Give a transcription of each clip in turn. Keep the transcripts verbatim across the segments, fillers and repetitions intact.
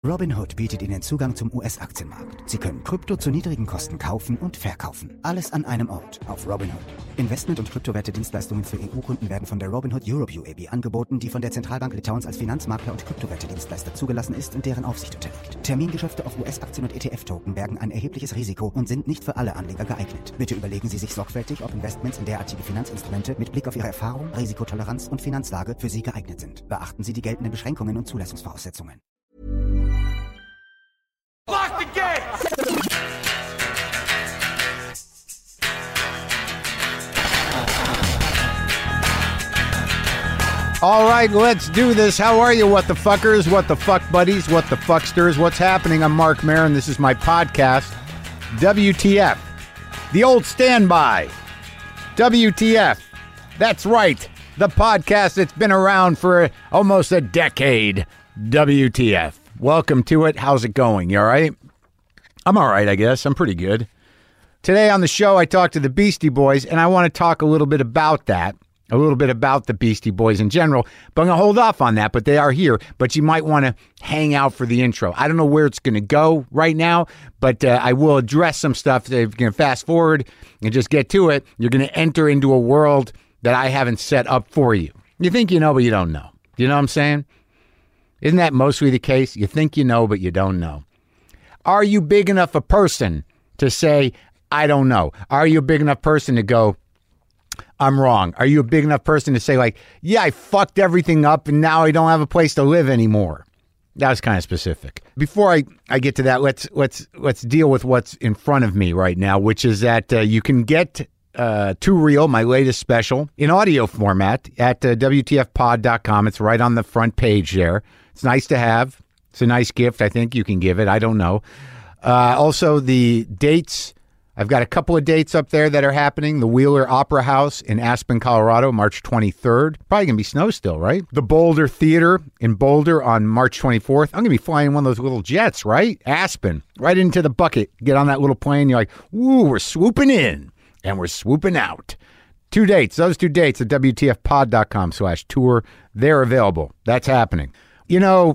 Robinhood bietet Ihnen Zugang zum U S-Aktienmarkt. Sie können Krypto zu niedrigen Kosten kaufen und verkaufen. Alles an einem Ort auf Robinhood. Investment- und Kryptowerte-Dienstleistungen für E U-Kunden werden von der Robinhood Europe U A B angeboten, die von der Zentralbank Litauens als Finanzmakler und Kryptowerte-Dienstleister zugelassen ist und deren Aufsicht unterliegt. Termingeschäfte auf U S-Aktien und E T F-Token bergen ein erhebliches Risiko und sind nicht für alle Anleger geeignet. Bitte überlegen Sie sich sorgfältig, ob Investments in derartige Finanzinstrumente mit Blick auf Ihre Erfahrung, Risikotoleranz und Finanzlage für Sie geeignet sind. Beachten Sie die geltenden Beschränkungen und Zulassungsvoraussetzungen. Lock the gates! All right, let's do this. How are you, what the fuckers, what the fuck buddies, what the fucksters? What's happening? I'm Mark Maron. This is my podcast, W T F. The old standby. W T F. That's right. The podcast that's been around for almost a decade. W T F. Welcome to it. How's it going? You all right? I'm all right, I guess. I'm pretty good. Today on the show, I talked to the Beastie Boys, and I want to talk a little bit about that, a little bit about the Beastie Boys in general, but I'm going to hold off on that, but they are here. But you might want to hang out for the intro. I don't know where it's going to go right now, but uh, I will address some stuff. If you're going to fast forward and just get to it, you're going to enter into a world that I haven't set up for you. You think you know, but you don't know. You know what I'm saying? Isn't that mostly the case? You think you know, but you don't know. Are you big enough a person to say, I don't know? Are you a big enough person to go, I'm wrong? Are you a big enough person to say, like, yeah, I fucked everything up and now I don't have a place to live anymore? That was kind of specific. Before I, I get to that, let's let's let's deal with what's in front of me right now, which is that uh, you can get uh, Too Real, my latest special, in audio format at uh, W T F pod dot com. It's right on the front page there. It's nice to have. It's a nice gift. I think you can give it. I don't know. Uh, also, the dates. I've got a couple of dates up there that are happening. The Wheeler Opera House in Aspen, Colorado, March twenty-third. Probably going to be snow still, right? The Boulder Theater in Boulder on March twenty-fourth. I'm going to be flying one of those little jets, right? Aspen, right into the bucket. Get on that little plane. You're like, woo, we're swooping in and we're swooping out. Two dates. Those two dates at W T F pod dot com slash tour. They're available. That's happening. You know,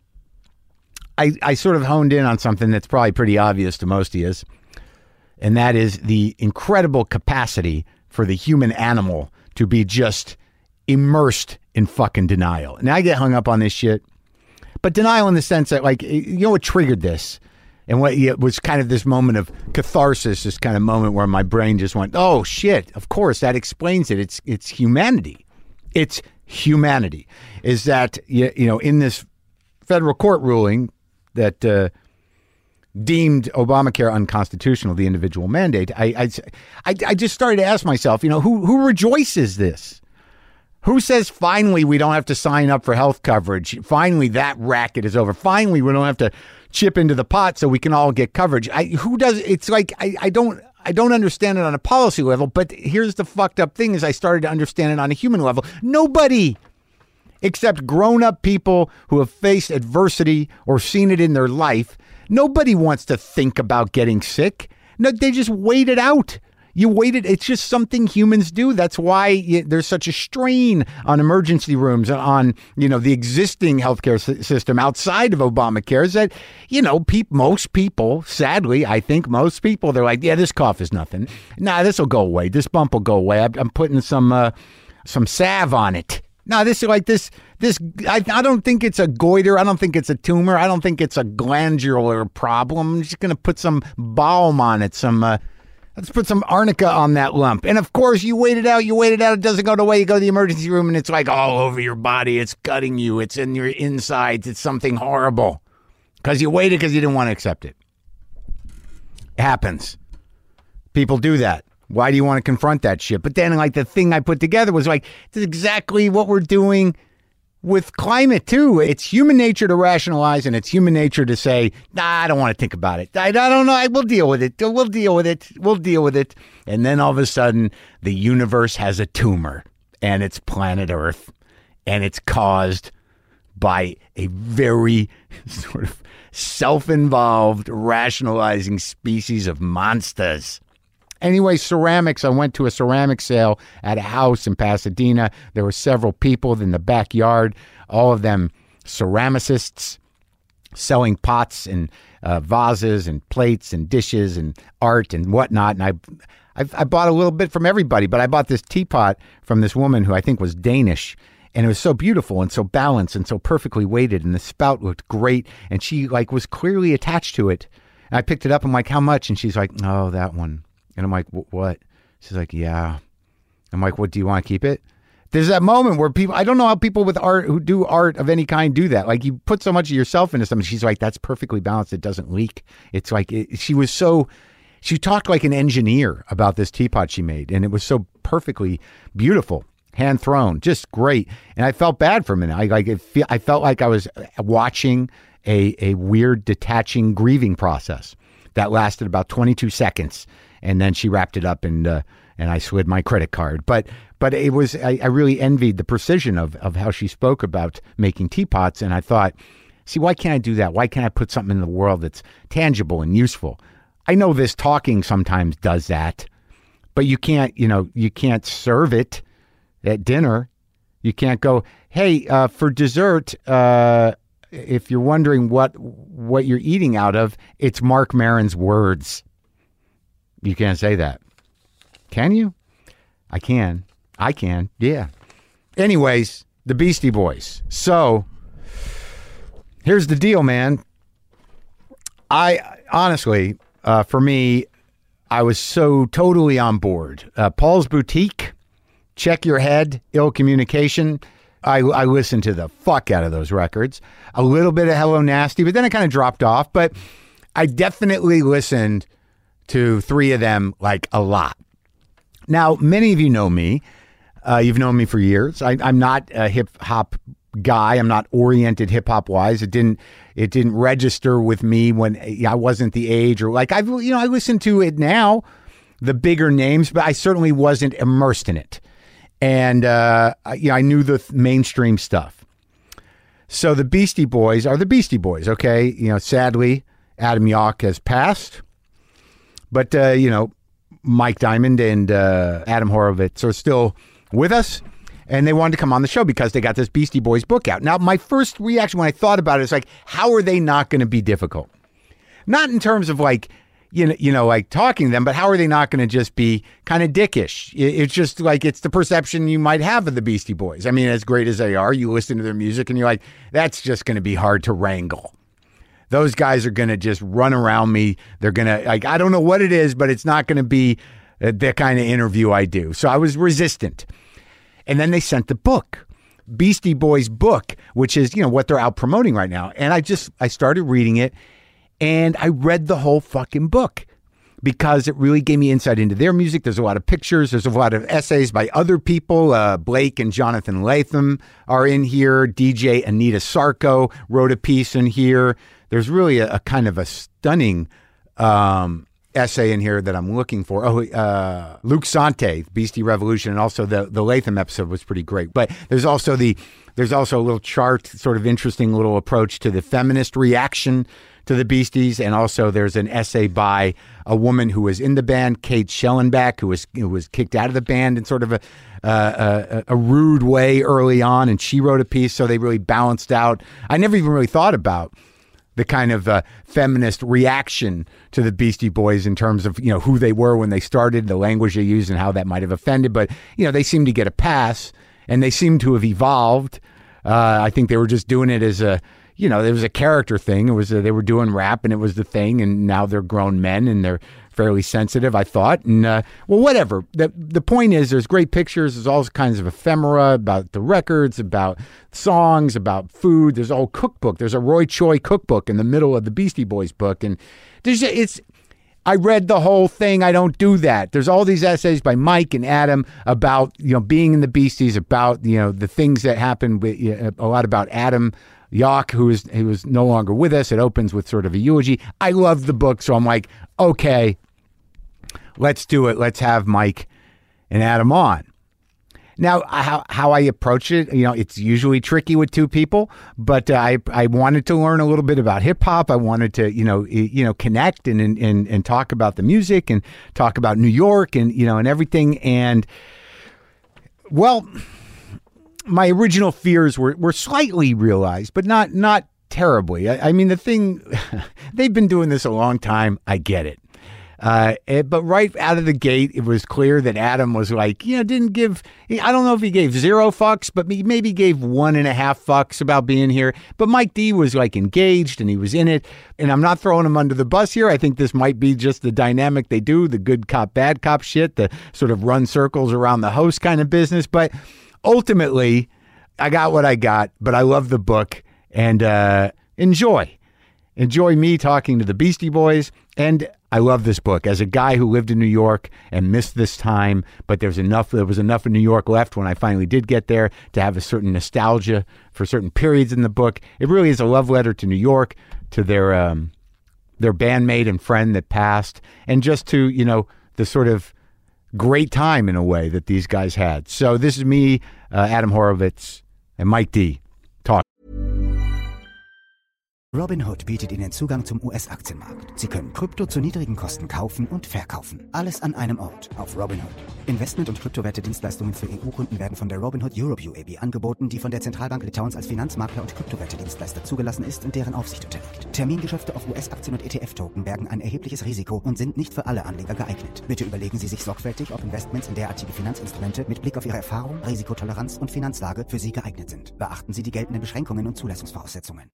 I, I sort of honed in on something that's probably pretty obvious to most of you, and that is the incredible capacity for the human animal to be just immersed in fucking denial. And I get hung up on this shit, but denial in the sense that, like, you know what triggered this? And what it was kind of this moment of catharsis, this kind of moment where my brain just went, oh shit, of course, that explains it. It's it's humanity. It's humanity. Is that, you know, in this federal court ruling that uh, deemed Obamacare unconstitutional, the individual mandate, I, I, I, I just started to ask myself, you know, who who rejoices this? Who says finally we don't have to sign up for health coverage? Finally, that racket is over. Finally, we don't have to chip into the pot so we can all get coverage. I, who does? It's like I, I don't I don't understand it on a policy level. But here's the fucked up thing: is I started to understand it on a human level. Nobody, except grown-up people who have faced adversity or seen it in their life, nobody wants to think about getting sick. No, they just wait it out. You wait it. It's just something humans do. That's why you, there's such a strain on emergency rooms, on, you know, the existing healthcare s- system outside of Obamacare. Is that, you know, pe- most people, sadly, I think most people, they're like, yeah, this cough is nothing. Nah, this will go away. This bump will go away. I'm, I'm putting some uh, some salve on it. No, this is like this, this, I, I don't think it's a goiter. I don't think it's a tumor. I don't think it's a glandular problem. I'm just going to put some balm on it. Some, uh, let's put some arnica on that lump. And of course, you wait it out, you wait it out. It doesn't go away. You go to the emergency room and it's like all over your body. It's cutting you. It's in your insides. It's something horrible because you waited because you didn't want to accept it. It happens. People do that. Why do you want to confront that shit? But then, like, the thing I put together was like, this is exactly what we're doing with climate, too. It's human nature to rationalize, and it's human nature to say, nah, I don't want to think about it. I, I don't know. I, we'll deal with it. We'll deal with it. We'll deal with it. And then all of a sudden, the universe has a tumor, and it's planet Earth, and it's caused by a very sort of self-involved, rationalizing species of monsters. Anyway, ceramics. I went to a ceramic sale at a house in Pasadena. There were several people in the backyard, all of them ceramicists. selling pots and uh, vases and plates and dishes and art and whatnot. And I, I, I bought a little bit from everybody, but I bought this teapot from this woman who I think was Danish. And it was so beautiful and so balanced and so perfectly weighted. And the spout looked great. And she like was clearly attached to it. And I picked it up. I'm like, how much? And she's like, oh, that one. And I'm like, what? She's like, yeah. I'm like, what, do you want to keep it? There's that moment where people, I don't know how people with art who do art of any kind do that. Like you put so much of yourself into something. She's like, that's perfectly balanced. It doesn't leak. It's like, it, she was so, she talked like an engineer about this teapot she made. And it was so perfectly beautiful, hand thrown, just great. And I felt bad for a minute. I like, it feel, I felt like I was watching a, a weird detaching grieving process that lasted about twenty-two seconds. And then she wrapped it up and, uh, and I slid my credit card. But but it was, I, I really envied the precision of, of how she spoke about making teapots. And I thought, see, why can't I do that? Why can't I put something in the world that's tangible and useful? I know this talking sometimes does that, but you can't, you know, you can't serve it at dinner. You can't go, hey, uh, for dessert, uh, if you're wondering what what you're eating out of, it's Marc Maron's words. You can't say that. Can you? I can. I can. Yeah. Anyways, the Beastie Boys. So here's the deal, man. I honestly, uh, for me, I was so totally on board. Uh, Paul's Boutique, Check Your Head, Ill Communication. I, I listened to the fuck out of those records. A little bit of Hello Nasty, but then I kind of dropped off. But I definitely listened to three of them like a lot. Now, many of you know me. Uh, you've known me for years. I, I'm not a hip hop guy. I'm not oriented hip hop wise. It didn't. It didn't register with me when I wasn't the age, or like I've you know I listen to it now, the bigger names, but I certainly wasn't immersed in it. And uh, you know I knew the mainstream stuff. So the Beastie Boys are the Beastie Boys. Okay, you know sadly Adam Yauch has passed, but uh, you know. Mike Diamond and uh, Adam Horovitz are still with us, and they wanted to come on the show because they got this Beastie Boys book out. Now, my first reaction when I thought about it is like, how are they not going to be difficult? Not in terms of like, you know, you know, like talking to them, but how are they not going to just be kind of dickish? It's just like, it's the perception you might have of the Beastie Boys. I mean, as great as they are, you listen to their music and you're like, that's just going to be hard to wrangle. Those guys are going to just run around me. They're going to, like, I don't know what it is, but it's not going to be the kind of interview I do. So I was resistant. And then they sent the book, Beastie Boys book, which is, you know, what they're out promoting right now. And I just, I started reading it and I read the whole fucking book because it really gave me insight into their music. There's a lot of pictures. There's a lot of essays by other people. Uh, Blake and Jonathan Latham are in here. D J Anita Sarko wrote a piece in here. There's really a, a kind of a stunning um, essay in here that I'm looking for. Oh, uh, Luke Sante, Beastie Revolution, and also the the Latham episode was pretty great. But there's also the there's also a little chart, sort of interesting little approach to the feminist reaction to the Beasties, and also there's an essay by a woman who was in the band, Kate Schellenbach, who was who was kicked out of the band in sort of a uh, a, a rude way early on, and she wrote a piece. So they really balanced out. I never even really thought about the kind of uh, feminist reaction to the Beastie Boys in terms of, you know, who they were when they started, the language they used, and how that might have offended. But, you know, they seem to get a pass, and they seem to have evolved. Uh, I think they were just doing it as a, you know, it was a character thing. It was a, they were doing rap, and it was the thing, and now they're grown men, and they're fairly sensitive, I thought. And, uh, well, whatever. The, the point is there's great pictures. There's all kinds of ephemera about the records, about songs, about food. There's a whole cookbook. There's a Roy Choi cookbook in the middle of the Beastie Boys book. And there's it's, I read the whole thing. I don't do that. There's all these essays by Mike and Adam about, you know, being in the Beasties, about, you know, the things that happened with, you know, a lot about Adam Yauch, who is who is no longer with us. It opens with sort of a eulogy. I love the book, so I'm like, okay, let's do it. Let's have Mike and Adam on. Now, how how I approach it, you know, it's usually tricky with two people, but uh, I I wanted to learn a little bit about hip hop. I wanted to, you know, you know, connect and and and talk about the music and talk about New York and, you know, and everything. And well, my original fears were were slightly realized, but not not terribly. I, I mean, the thing, they've been doing this a long time. I get it. Uh, it, but right out of the gate, it was clear that Adam was like, you know, didn't give, I don't know if he gave zero fucks, but he maybe gave one and a half fucks about being here. But Mike D was like engaged and he was in it. And I'm not throwing him under the bus here. I think this might be just the dynamic they do, the good cop, bad cop shit, the sort of run circles around the host kind of business. But ultimately, I got what I got, but I love the book and uh, enjoy. Enjoy me talking to the Beastie Boys. And I love this book. As a guy who lived in New York and missed this time, but there's enough, there was enough in New York left when I finally did get there to have a certain nostalgia for certain periods in the book. It really is a love letter to New York, to their um, their bandmate and friend that passed, and just to, you know, the sort of great time in a way that these guys had. So this is me, uh, Adam Horovitz, and Mike D. Talk. Robinhood bietet Ihnen Zugang zum U S-Aktienmarkt. Sie können Krypto zu niedrigen Kosten kaufen und verkaufen. Alles an einem Ort auf Robinhood. Investment- und Kryptowerte-Dienstleistungen für E U-Kunden werden von der Robinhood Europe U A B angeboten, die von der Zentralbank Litauens als Finanzmakler und Kryptowerte-Dienstleister zugelassen ist und deren Aufsicht unterliegt. Termingeschäfte auf U S-Aktien und E T F-Token bergen ein erhebliches Risiko und sind nicht für alle Anleger geeignet. Bitte überlegen Sie sich sorgfältig, ob Investments in derartige Finanzinstrumente mit Blick auf Ihre Erfahrung, Risikotoleranz und Finanzlage für Sie geeignet sind. Beachten Sie die geltenden Beschränkungen und Zulassungsvoraussetzungen.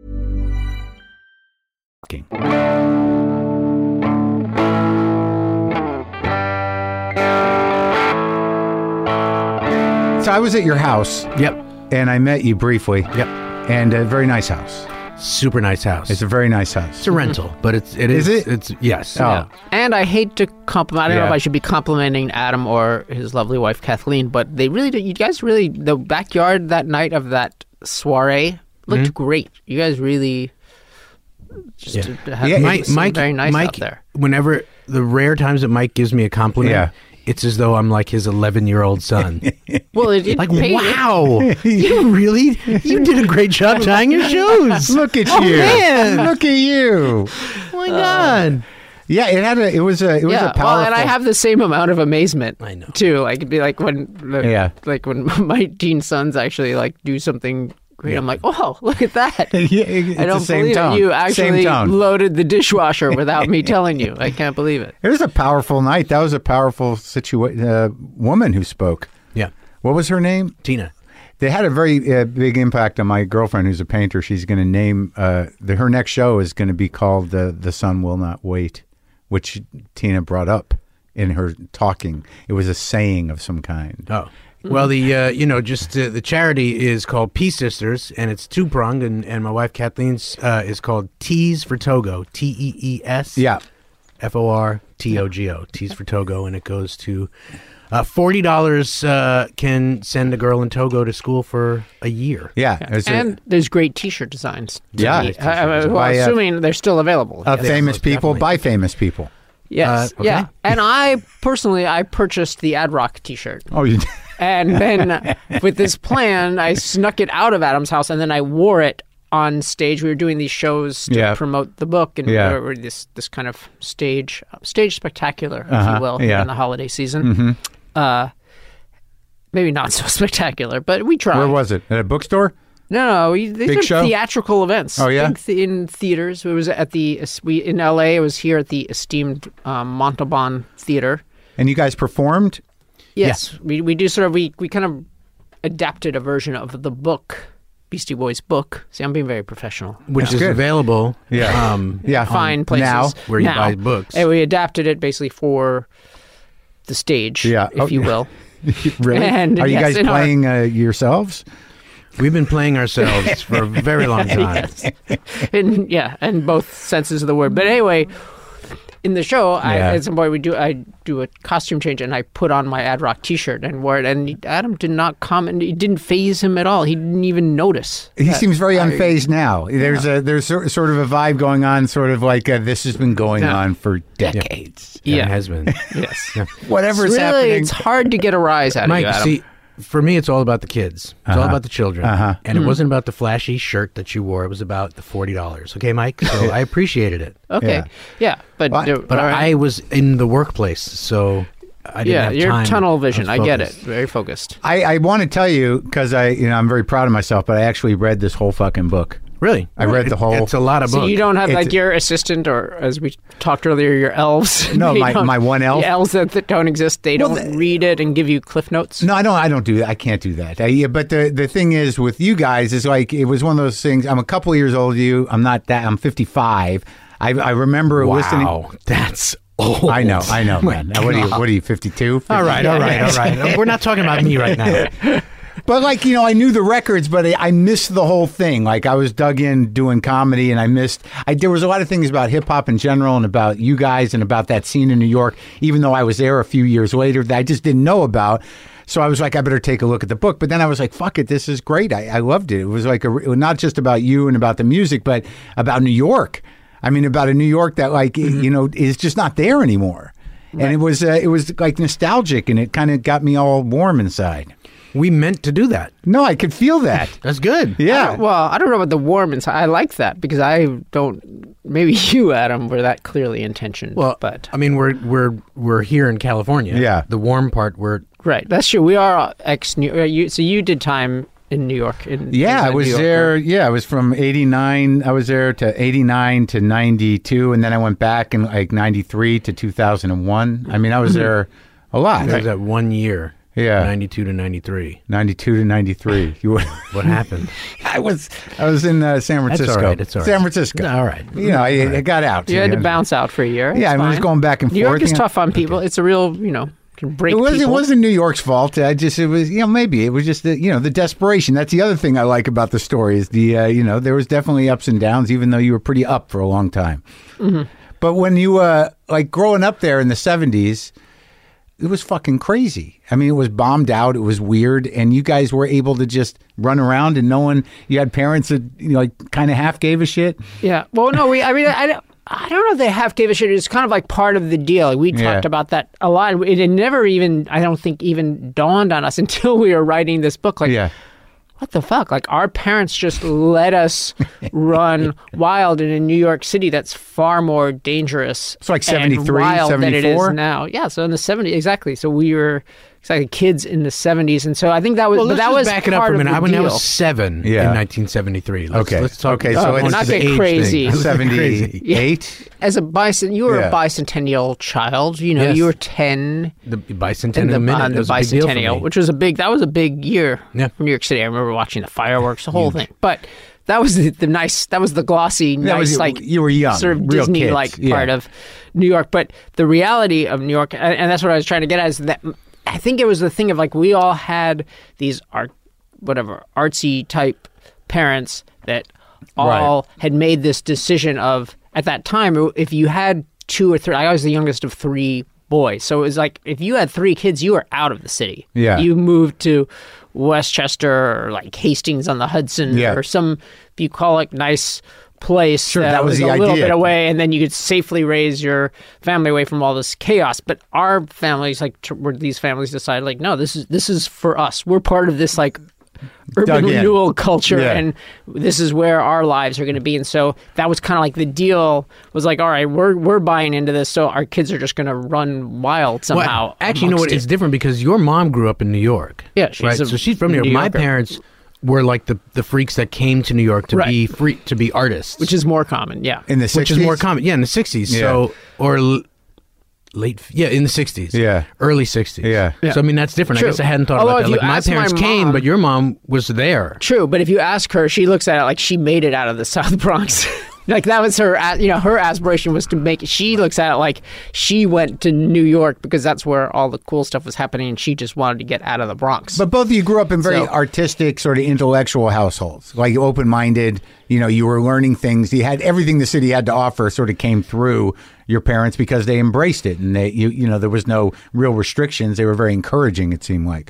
So I was at your house. Yep. And I met you briefly. Yep. And a very nice house. Super nice house. It's a very nice house. It's a rental, but it's it Is is, it? It's yes. Oh. Yeah. And I hate to compliment. I don't Yeah. know if I should be complimenting Adam or his lovely wife Kathleen, but they really did. You guys really, the backyard that night of that soiree looked great. You guys really just Yeah. had Yeah, Mike, some Mike, very nice Mike, out there. Whenever the rare times that Mike gives me a compliment, Yeah. it's as though I'm like his eleven-year-old son. Well, it, it Like, paid- wow, you really, you did a great job tying your shoes. Look at Oh, you. man. Look at you. Oh my God. Yeah, it had a it was a it was yeah, a powerful well, and I have the same amount of amazement. I know. too. Like it'd be like when, the, Yeah. like when my teen sons actually like do something great. I'm like, oh, look at that. Yeah, it's I don't the same believe tone. it. You Same actually tone. loaded the dishwasher without me telling you. I can't believe it. It was a powerful night. That was a powerful situa- uh, woman who spoke. Yeah, What was her name? Tina. They had a very uh, big impact on my girlfriend, who's a painter. She's going to name uh, the, her next show is going to be called uh, "The Sun Will Not Wait," which Tina brought up in her talking. It was a saying of some kind. Oh. Well, the uh, you know, just uh, the charity is called Peace Sisters, and it's two pronged, and, and my wife Kathleen's uh, is called Tees for Togo, T E E S, Yeah. F O R T O G O, Tees for Togo, and it goes to uh, forty dollars uh, can send a girl in Togo to school for a year. Yeah. it was a- And there's great T-shirt designs. Yeah. Uh, uh, well, By, uh, assuming they're still available. of yes. famous most people definitely. by famous people. Yes. uh, okay. Yeah. And I personally, I purchased the Ad Rock T-shirt. Oh, you And then with this plan, I snuck it out of Adam's house, and then I wore it on stage. We were doing these shows to Yeah. promote the book, and Yeah. we were this this kind of stage stage spectacular, if Uh-huh, you will, yeah. in the holiday season. Uh, maybe not so spectacular, but we tried. Where was it? At a bookstore? No, no, we, these Big are show? theatrical events. Oh, yeah? Big th- in theaters. It was at the we in L A. It was here at the esteemed um, Montalban Theater. And you guys performed? Yes, we we do sort of we we kind of adapted a version of the book, Beastie Boys book. See, I'm being very professional. Which is good. available. Yeah. Um, Yeah. Fine places now, where you now. buy books. And we adapted it basically for the stage, Yeah. if Oh, you yeah. will. Really? And, Are you yes, guys in our- playing uh, yourselves? We've been playing ourselves for a very long time. Yes. in yeah, in both senses of the word. But anyway, in the show, I, Yeah. at some point we do I do a costume change, and I put on my Ad Rock T-shirt and wore it. And Adam did not comment; it didn't faze him at all. He didn't even notice. He that seems very I- unfazed now. There's a there's sor- sort of a vibe going on, sort of like uh, this has been going Yeah. on for decades. Yeah. Yeah. It has been. Yes, Whatever's really, happening. it's hard to get a rise out Mike, of you, Adam. see, for me, it's all about the kids. It's all about the children. Uh-huh. And it wasn't about the flashy shirt that you wore. It was about the forty dollars. Okay, Mike? So I appreciated it. okay, Yeah. yeah, but Well, uh, But all right. I was in the workplace, so I didn't yeah, have you're time. tunnel vision. was I, get it. focused. Very focused. I, I want to tell you because I you know I'm very proud of myself, but I actually read this whole fucking book. Really? I read the whole... It's a lot of books. So you don't have It's- like your assistant, or as we talked earlier, your elves. No, They my- don't- my one elf? The elves that, that don't exist. They Well, don't the- read it and give you cliff notes. No, I don't. I don't do that. I can't do that. I, yeah, but the the thing is with you guys is like it was one of those things. I'm a couple of years older than you. I'm not that. I'm fifty-five. I I remember listening. Wow, that's old. I know. I know, My man. Now, what are you? God. What are you? fifty-two? All right, all right, all right. We're not talking about me right now. But like you know, I knew the records, but I, I missed the whole thing. Like I was dug in doing comedy, and I missed. I there was a lot of things about hip hop in general, and about you guys, and about that scene in New York. Even though I was there a few years later, that I just didn't know about. So I was like, I better take a look at the book. But then I was like, fuck it, this is great. I, I loved it. It was like a, it was not just about you and about the music, but about New York. I mean, about a New York that like Mm-hmm. you know is just not there anymore. And it was uh, it was like nostalgic, and it kind of got me all warm inside. We meant to do that. No, I could feel that. That's good. Yeah. Well, I don't know about the warm inside. I like that because I don't. Maybe you, Adam, were that clearly intentioned. Well, but I mean, we're we're we're here in California. Yeah. The warm part, we're right, that's true. We are ex New. Uh, you, so you did time in New York. In, Yeah, I in was New York, there. right? Yeah, I was from eighty-nine. I was there to eighty-nine to ninety-two, and then I went back in like ninety-three to two thousand one. I mean, I was there a lot. It was that one year. Yeah. ninety-two to ninety-three. ninety-two to ninety-three. You were, What happened? I was I was in uh, San That's Francisco. all right. It's all right. San Francisco. All right. You know, I, I got out. You had to know. bounce out for a year. Yeah, It's I was fine. going back and New York forth, is you know. tough on people. It's a real, you know, can break It wasn't. It people. wasn't New York's fault. I just. It was. You know. Maybe it was just the. You know. The desperation. That's the other thing I like about the story is the. Uh, you know. There was definitely ups and downs, even though you were pretty up for a long time. Mm-hmm. But when you uh like growing up there in the seventies, it was fucking crazy. I mean, it was bombed out. It was weird, and you guys were able to just run around, and no one. You had parents that you know, like kind of half gave a shit. Yeah. Well, no, we. I mean, I don't. I don't know if they half gave a shit. It's kind of like part of the deal. Like, we Yeah. talked about that a lot. It had never even, I don't think, even dawned on us until we were writing this book. Like, Yeah. what the fuck? Like, our parents just let us run wild in a New York City that's far more dangerous. It's like and seventy-three, wild than it seventy-four? is now. Yeah. So in the seventies, exactly. So we were exactly kids in the seventies, and so I think that was. Well, but let's that just was back it up part for a of minute. the I, when I deal. was seven Yeah. in nineteen seventy-three. Let's, Okay. Let's talk. Okay, so uh, it's- onto not the get age crazy. thing. seventy-eight. As a bicent, you were Yeah. a bicentennial child. You know, Yes. you were ten. The in bicentennial the, minute. on the was a big deal for bicentennial, me. which was a big, that was a big year Yeah. for New York City. I remember watching the fireworks, the whole thing. But that was the, the nice, that was the glossy, That nice, was- like you were young, sort of real Disney-like kids, yeah. part of New York. But the reality of New York, and, and that's what I was trying to get at, is that I think it was the thing of like we all had these art, whatever artsy type parents that all Right. had made this decision of at that time if you had two or three. I was the youngest of three boys, so it was like if you had three kids, you were out of the city. Yeah. You moved to Westchester or like Hastings on the Hudson Yeah. or some bucolic nice place Sure, that was was the a little idea. bit away, and then you could safely raise your family away from all this chaos. But our families, like, tr- where these families decided, like, no, this is this is for us. We're part of this like urban Dug in. renewal culture, Yeah. and this is where our lives are going to be. And so that was kind of like the deal. Was like, all right, we're we're buying into this, so our kids are just going to run wild somehow. Well, actually, you know what? amongst it. It's different because your mom grew up in New York. Yeah, she's right. a So she's from New York. New My Yorker. parents were like the the freaks that came to New York to Right. be free to be artists, which is more common. Yeah. In the which sixties? is more common. Yeah, in the sixties. Yeah. So or l- late. Yeah, in the sixties. Yeah. early sixties. Yeah. Yeah. So I mean, that's different. True. I guess I hadn't thought Although about if that. you Like my ask my parents came, mom- but your mom was there. True, but if you ask her, she looks at it like she made it out of the South Bronx. Like that was her, a- you know, her aspiration was to make it. She looks at it like she went to New York because that's where all the cool stuff was happening, and she just wanted to get out of the Bronx. But both of you grew up in very So- artistic, sort of intellectual households, like open-minded. You know, you were learning things. You had everything the city had to offer. Sort of came through your parents because they embraced it, and they, you, you know, there was no real restrictions. They were very encouraging. It seemed like.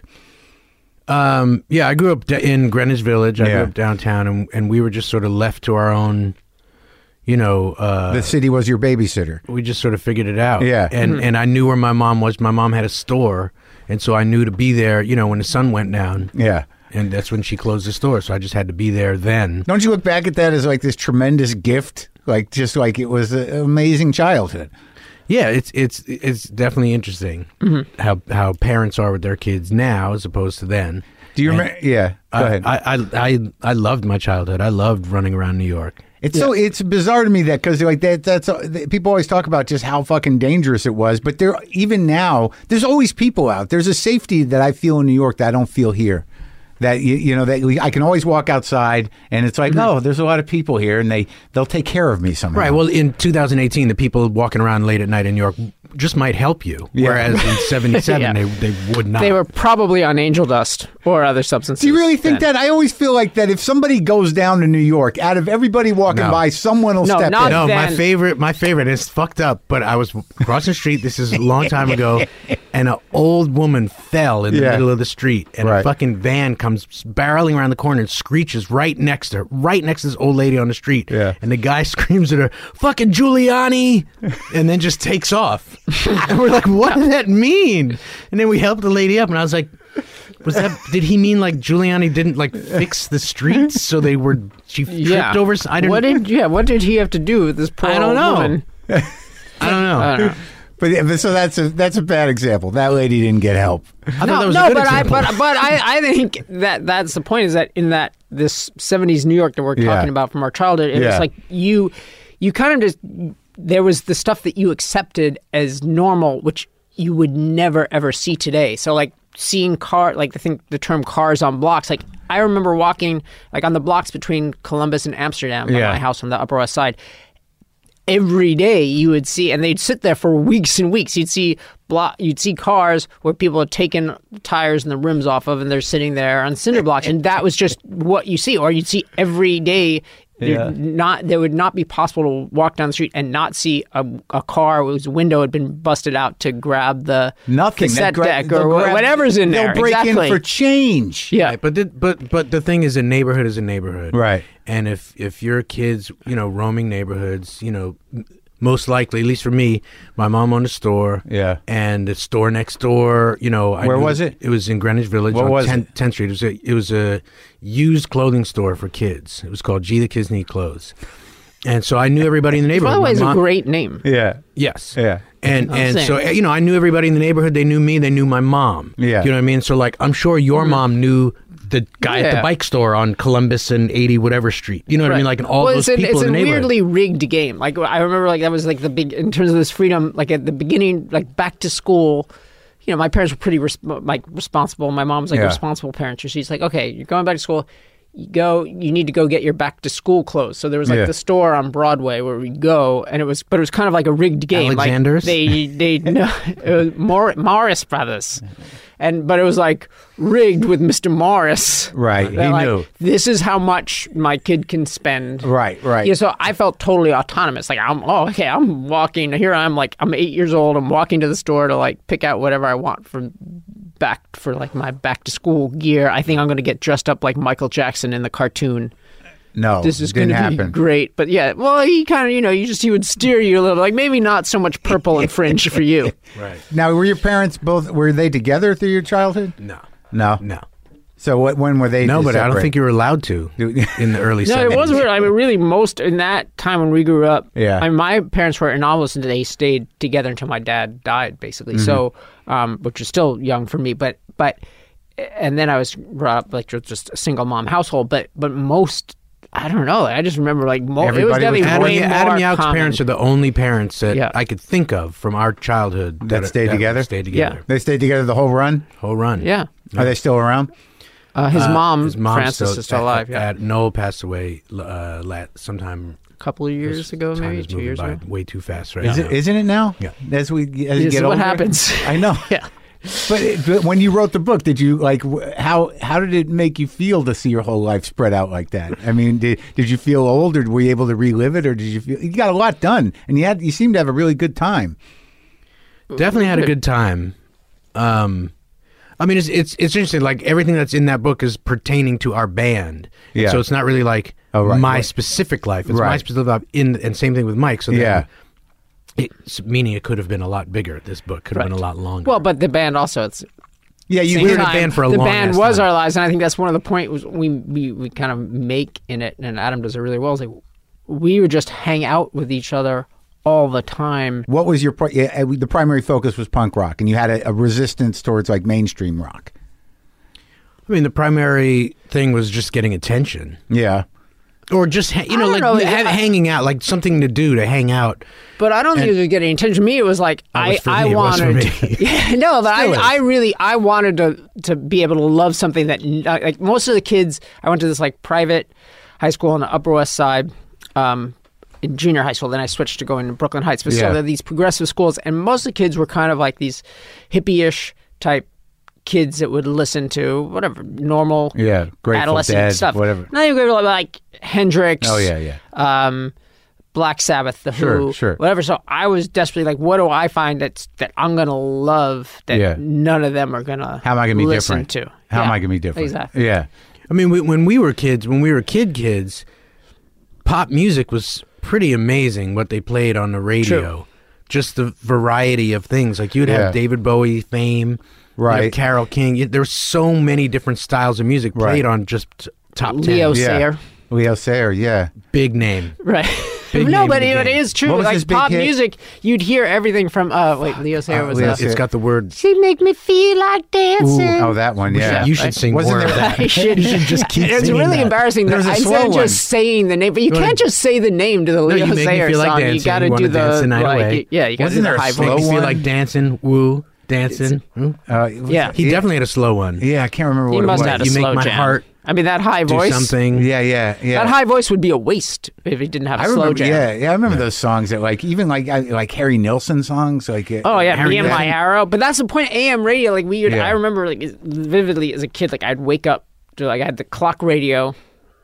Um, yeah, I grew up d- in Greenwich Village. I Yeah. grew up downtown, and and we were just sort of left to our own. You know, uh, The city was your babysitter. we just sort of figured it out. Yeah. And and I knew where my mom was. My mom had a store, and so I knew to be there, you know, when the sun went down. Yeah. And that's when she closed the store. So I just had to be there then. Don't you look back at that as like this tremendous gift? Like just like it was an amazing childhood. Yeah, it's it's it's definitely interesting Mm-hmm. how how parents are with their kids now as opposed to then. Do you And remember? Yeah, go I, ahead. I, I I I loved my childhood. I loved running around New York. It's so it's bizarre to me that because like that that's uh, people always talk about just how fucking dangerous it was, but there even now there's always people out. There's a safety that I feel in New York that I don't feel here. That you, you know that we, I can always walk outside and it's like, oh, there's a lot of people here and they they'll take care of me somehow. Right. Well, in two thousand eighteen, the people walking around late at night in New York just might help you, Yeah. whereas in seventy-seven Yeah. they they would not. They were probably on angel dust or other substances. Do you really think then. that? I always feel like that if somebody goes down to New York, out of everybody walking No. by, someone will No, step not in. No, my then- favorite, my favorite is fucked up. But I was crossing the street. This is a long time ago, and an old woman fell in the Yeah. middle of the street, and Right. a fucking van comes barreling around the corner and screeches right next to her, right next to this old lady on the street. Yeah. And the guy screams at her, "Fucking Giuliani," and then just takes off. And we're like, "What does that mean?" And then we helped the lady up, and I was like, "Was that? Did he mean like Giuliani didn't like fix the streets, so they were she tripped Yeah. over?" s- I didn't. What did yeah? What did he have to do with this poor I don't old know. woman? I don't know. I don't know. But, yeah, but so that's a that's a bad example. That lady didn't get help. I thought no, that was no, a good but I, example. but but I, I think that that's the point. Is that in that this seventies New York that we're Yeah. talking about from our childhood, it Yeah. was like you, you kind of just there was the stuff that you accepted as normal, which you would never ever see today. So like seeing car, like I think the term cars on blocks, like I remember walking like on the blocks between Columbus and Amsterdam, by Yeah. my house on the Upper West Side. Every day you would see, and they'd sit there for weeks and weeks. You'd see block, you'd see cars where people had taken tires and the rims off of, and they're sitting there on cinder blocks, and that was just what you see. Or you'd see every day. Yeah. Not there would not be possible to walk down the street and not see a, a car whose window had been busted out to grab the Nothing. cassette They'll gra- deck they'll or grab- whatever's in they'll there. They'll break exactly. in for change. yeah. Right, but the, but but the thing is, a neighborhood is a neighborhood, Right. And if if your kids, you know, roaming neighborhoods, you know, m- most likely, at least for me, my mom owned a store, Yeah. and the store next door, you know, I Where knew- was it? It was in Greenwich Village, What on was tenth, it? tenth Street. It was a it was a used clothing store for kids. It was called G the Kids Need Clothes, and so I knew everybody in the By neighborhood. the way, My it's a mom- great name. Yeah. Yes. Yeah. And I'm and saying. so you know, I knew everybody in the neighborhood. They knew me. They knew my mom. Yeah. You know what I mean? So like, I'm sure your mom knew the guy at the Yeah. bike store on Columbus and eighty whatever street. You know what I mean? Like, and all well, those it's people an, in the it's a neighborhood. weirdly rigged game. Like I remember, like that was like the big in terms of this freedom. Like at the beginning, like back to school. You know, my parents were pretty res- like responsible. My mom was like Yeah. a responsible parent. So she's like, okay, you're going back to school. You go. You need to go get your back to school clothes. So there was like Yeah. the store on Broadway where we go, and it was, but it was kind of like a rigged game. Alexander's? Like they, they, no, it was Mor- Morris Brothers, and but it was like rigged with Mister Morris. Right. He They're like, knew. this is how much my kid can spend. Right. Right. Yeah, so I felt totally autonomous. Like I'm, oh, okay, I'm walking. Here I'm like, I'm eight years old. I'm walking to the store to like pick out whatever I want from back for like my back to school gear. I think I'm going to get dressed up like Michael Jackson in the cartoon. No. This is going didn't to be happen. great. But yeah, well, he kind of, you know, you just he would steer you a little, like maybe not so much purple and fringe for you. Right. Now, were your parents both? Were they together through your childhood? No. No. No. So what? When were they? No, but I don't separate? think you were allowed to in the early No, seventies. it was weird. I mean, really, most in that time when we grew up, Yeah. I mean, my parents were novelists and they stayed together until my dad died, basically. So, um, which is still young for me, but but, and then I was brought up like just a single mom household. But but most, I don't know. I just remember like mo- it was Everybody was definitely Adam, way Adam more Yauch's common. parents are the only parents that Yeah. I could think of from our childhood That stayed together? Stayed together. Yeah. They stayed together the whole run. Whole run. Yeah, Are they still around? uh, his Uh, mom, his mom Frances, still- is still alive. Yeah, At, Noel passed away uh, la sometime a couple of years ago, Time maybe is two moving years by ago. way too fast right Is now. it? Isn't it now? Yeah. As we as you This is get what older. happens. I know. Yeah. But, but when you wrote the book, did you like wh- how how did it make you feel to see your whole life spread out like that? I mean, did did you feel old, or were you able to relive it, or did you feel you got a lot done, and you had you seemed to have a really good time? Definitely had a good time. Um, I mean, it's it's it's interesting. Like everything that's in that book is pertaining to our band. And Yeah. So it's not really like Oh, right, my right. specific life. It's my Right. specific life. In and same thing with Mike. So then Yeah. It's, meaning it could have been a lot bigger. This book could have been a lot longer. Well, but the band also, it's Yeah, you same we were in a time, band for a the long band ass was time. our lives, and I think that's one of the points we, we we kind of make in it, and Adam does it really well. Is like we would just hang out with each other all the time. What was your pri- yeah, uh, the primary focus was punk rock, and you had a, a resistance towards like mainstream rock. I mean, the primary thing was just getting attention. Yeah. Or just, ha- you know, I like don't know, ha- I- hanging out, like something to do, to hang out. But I don't think And- it was getting attention. Me, it was like That I, was for I me, it was for wanted. me. Yeah, no, but I, Still is. I really, I wanted to to be able to love something that, like, most of the kids. I went to this like private high school on the Upper West Side, um, in junior high school. Then I switched to going to Brooklyn Heights. But Yeah. so they're these progressive schools, and most of the kids were kind of like these hippie-ish type kids that would listen to whatever normal, Yeah. Grateful adolescent Dead, stuff. whatever. Not even like, like Hendrix. Oh, yeah, yeah. Um, Black Sabbath, The Sure, Who, sure. whatever. So I was desperately like, what do I find that's that I'm gonna love that Yeah. none of them are gonna How am I going to be listen different? to? How am Yeah, I going to be different? Exactly. Yeah. I mean, we, when we were kids, when we were kid kids, pop music was pretty amazing what they played on the radio. True. Just the variety of things. Like you'd Yeah. have David Bowie, Fame, you'd have Right. Carole King. You- There were so many different styles of music played Right. on just t- top Leo ten. Yeah. Sayer. Leo Sayer, yeah. Big name. Right. Big no, name but in the it, it game. is true. What was his Like big pop hit? music, you'd hear everything from. Uh, wait, Leo Sayer Uh, was. Leo uh, It's, Sayer. it's got the word. She make me feel like dancing. Oh, that one, yeah. You should right. sing Wasn't more there- of that. I should, You should just keep It's singing really that. embarrassing. There That was a instead slow of one. just saying the name, but you wanna- can't just say the name to the Leo you make me Sayer feel like song. You dancing. got to You wanna do the dance the night like, away. you- yeah. You got to Wasn't do there the a high slow Make voice. me feel one? like dancing, woo, dancing. Hmm? Uh, Yeah. He definitely had a slow one. Yeah, I can't remember He what must it have was. had a You slow make my jam. heart I mean, that high do voice. something. Yeah, yeah, yeah. That high voice would be a waste if he didn't have a I slow remember, jam. yeah, yeah. I remember those songs that, like, even like I- like Harry Nilsson songs, like. uh, Oh yeah, Harry me and my Nilsson. arrow. But that's the point. A M radio, like we, would, Yeah. I remember like vividly as a kid, like I'd wake up to like I had the clock radio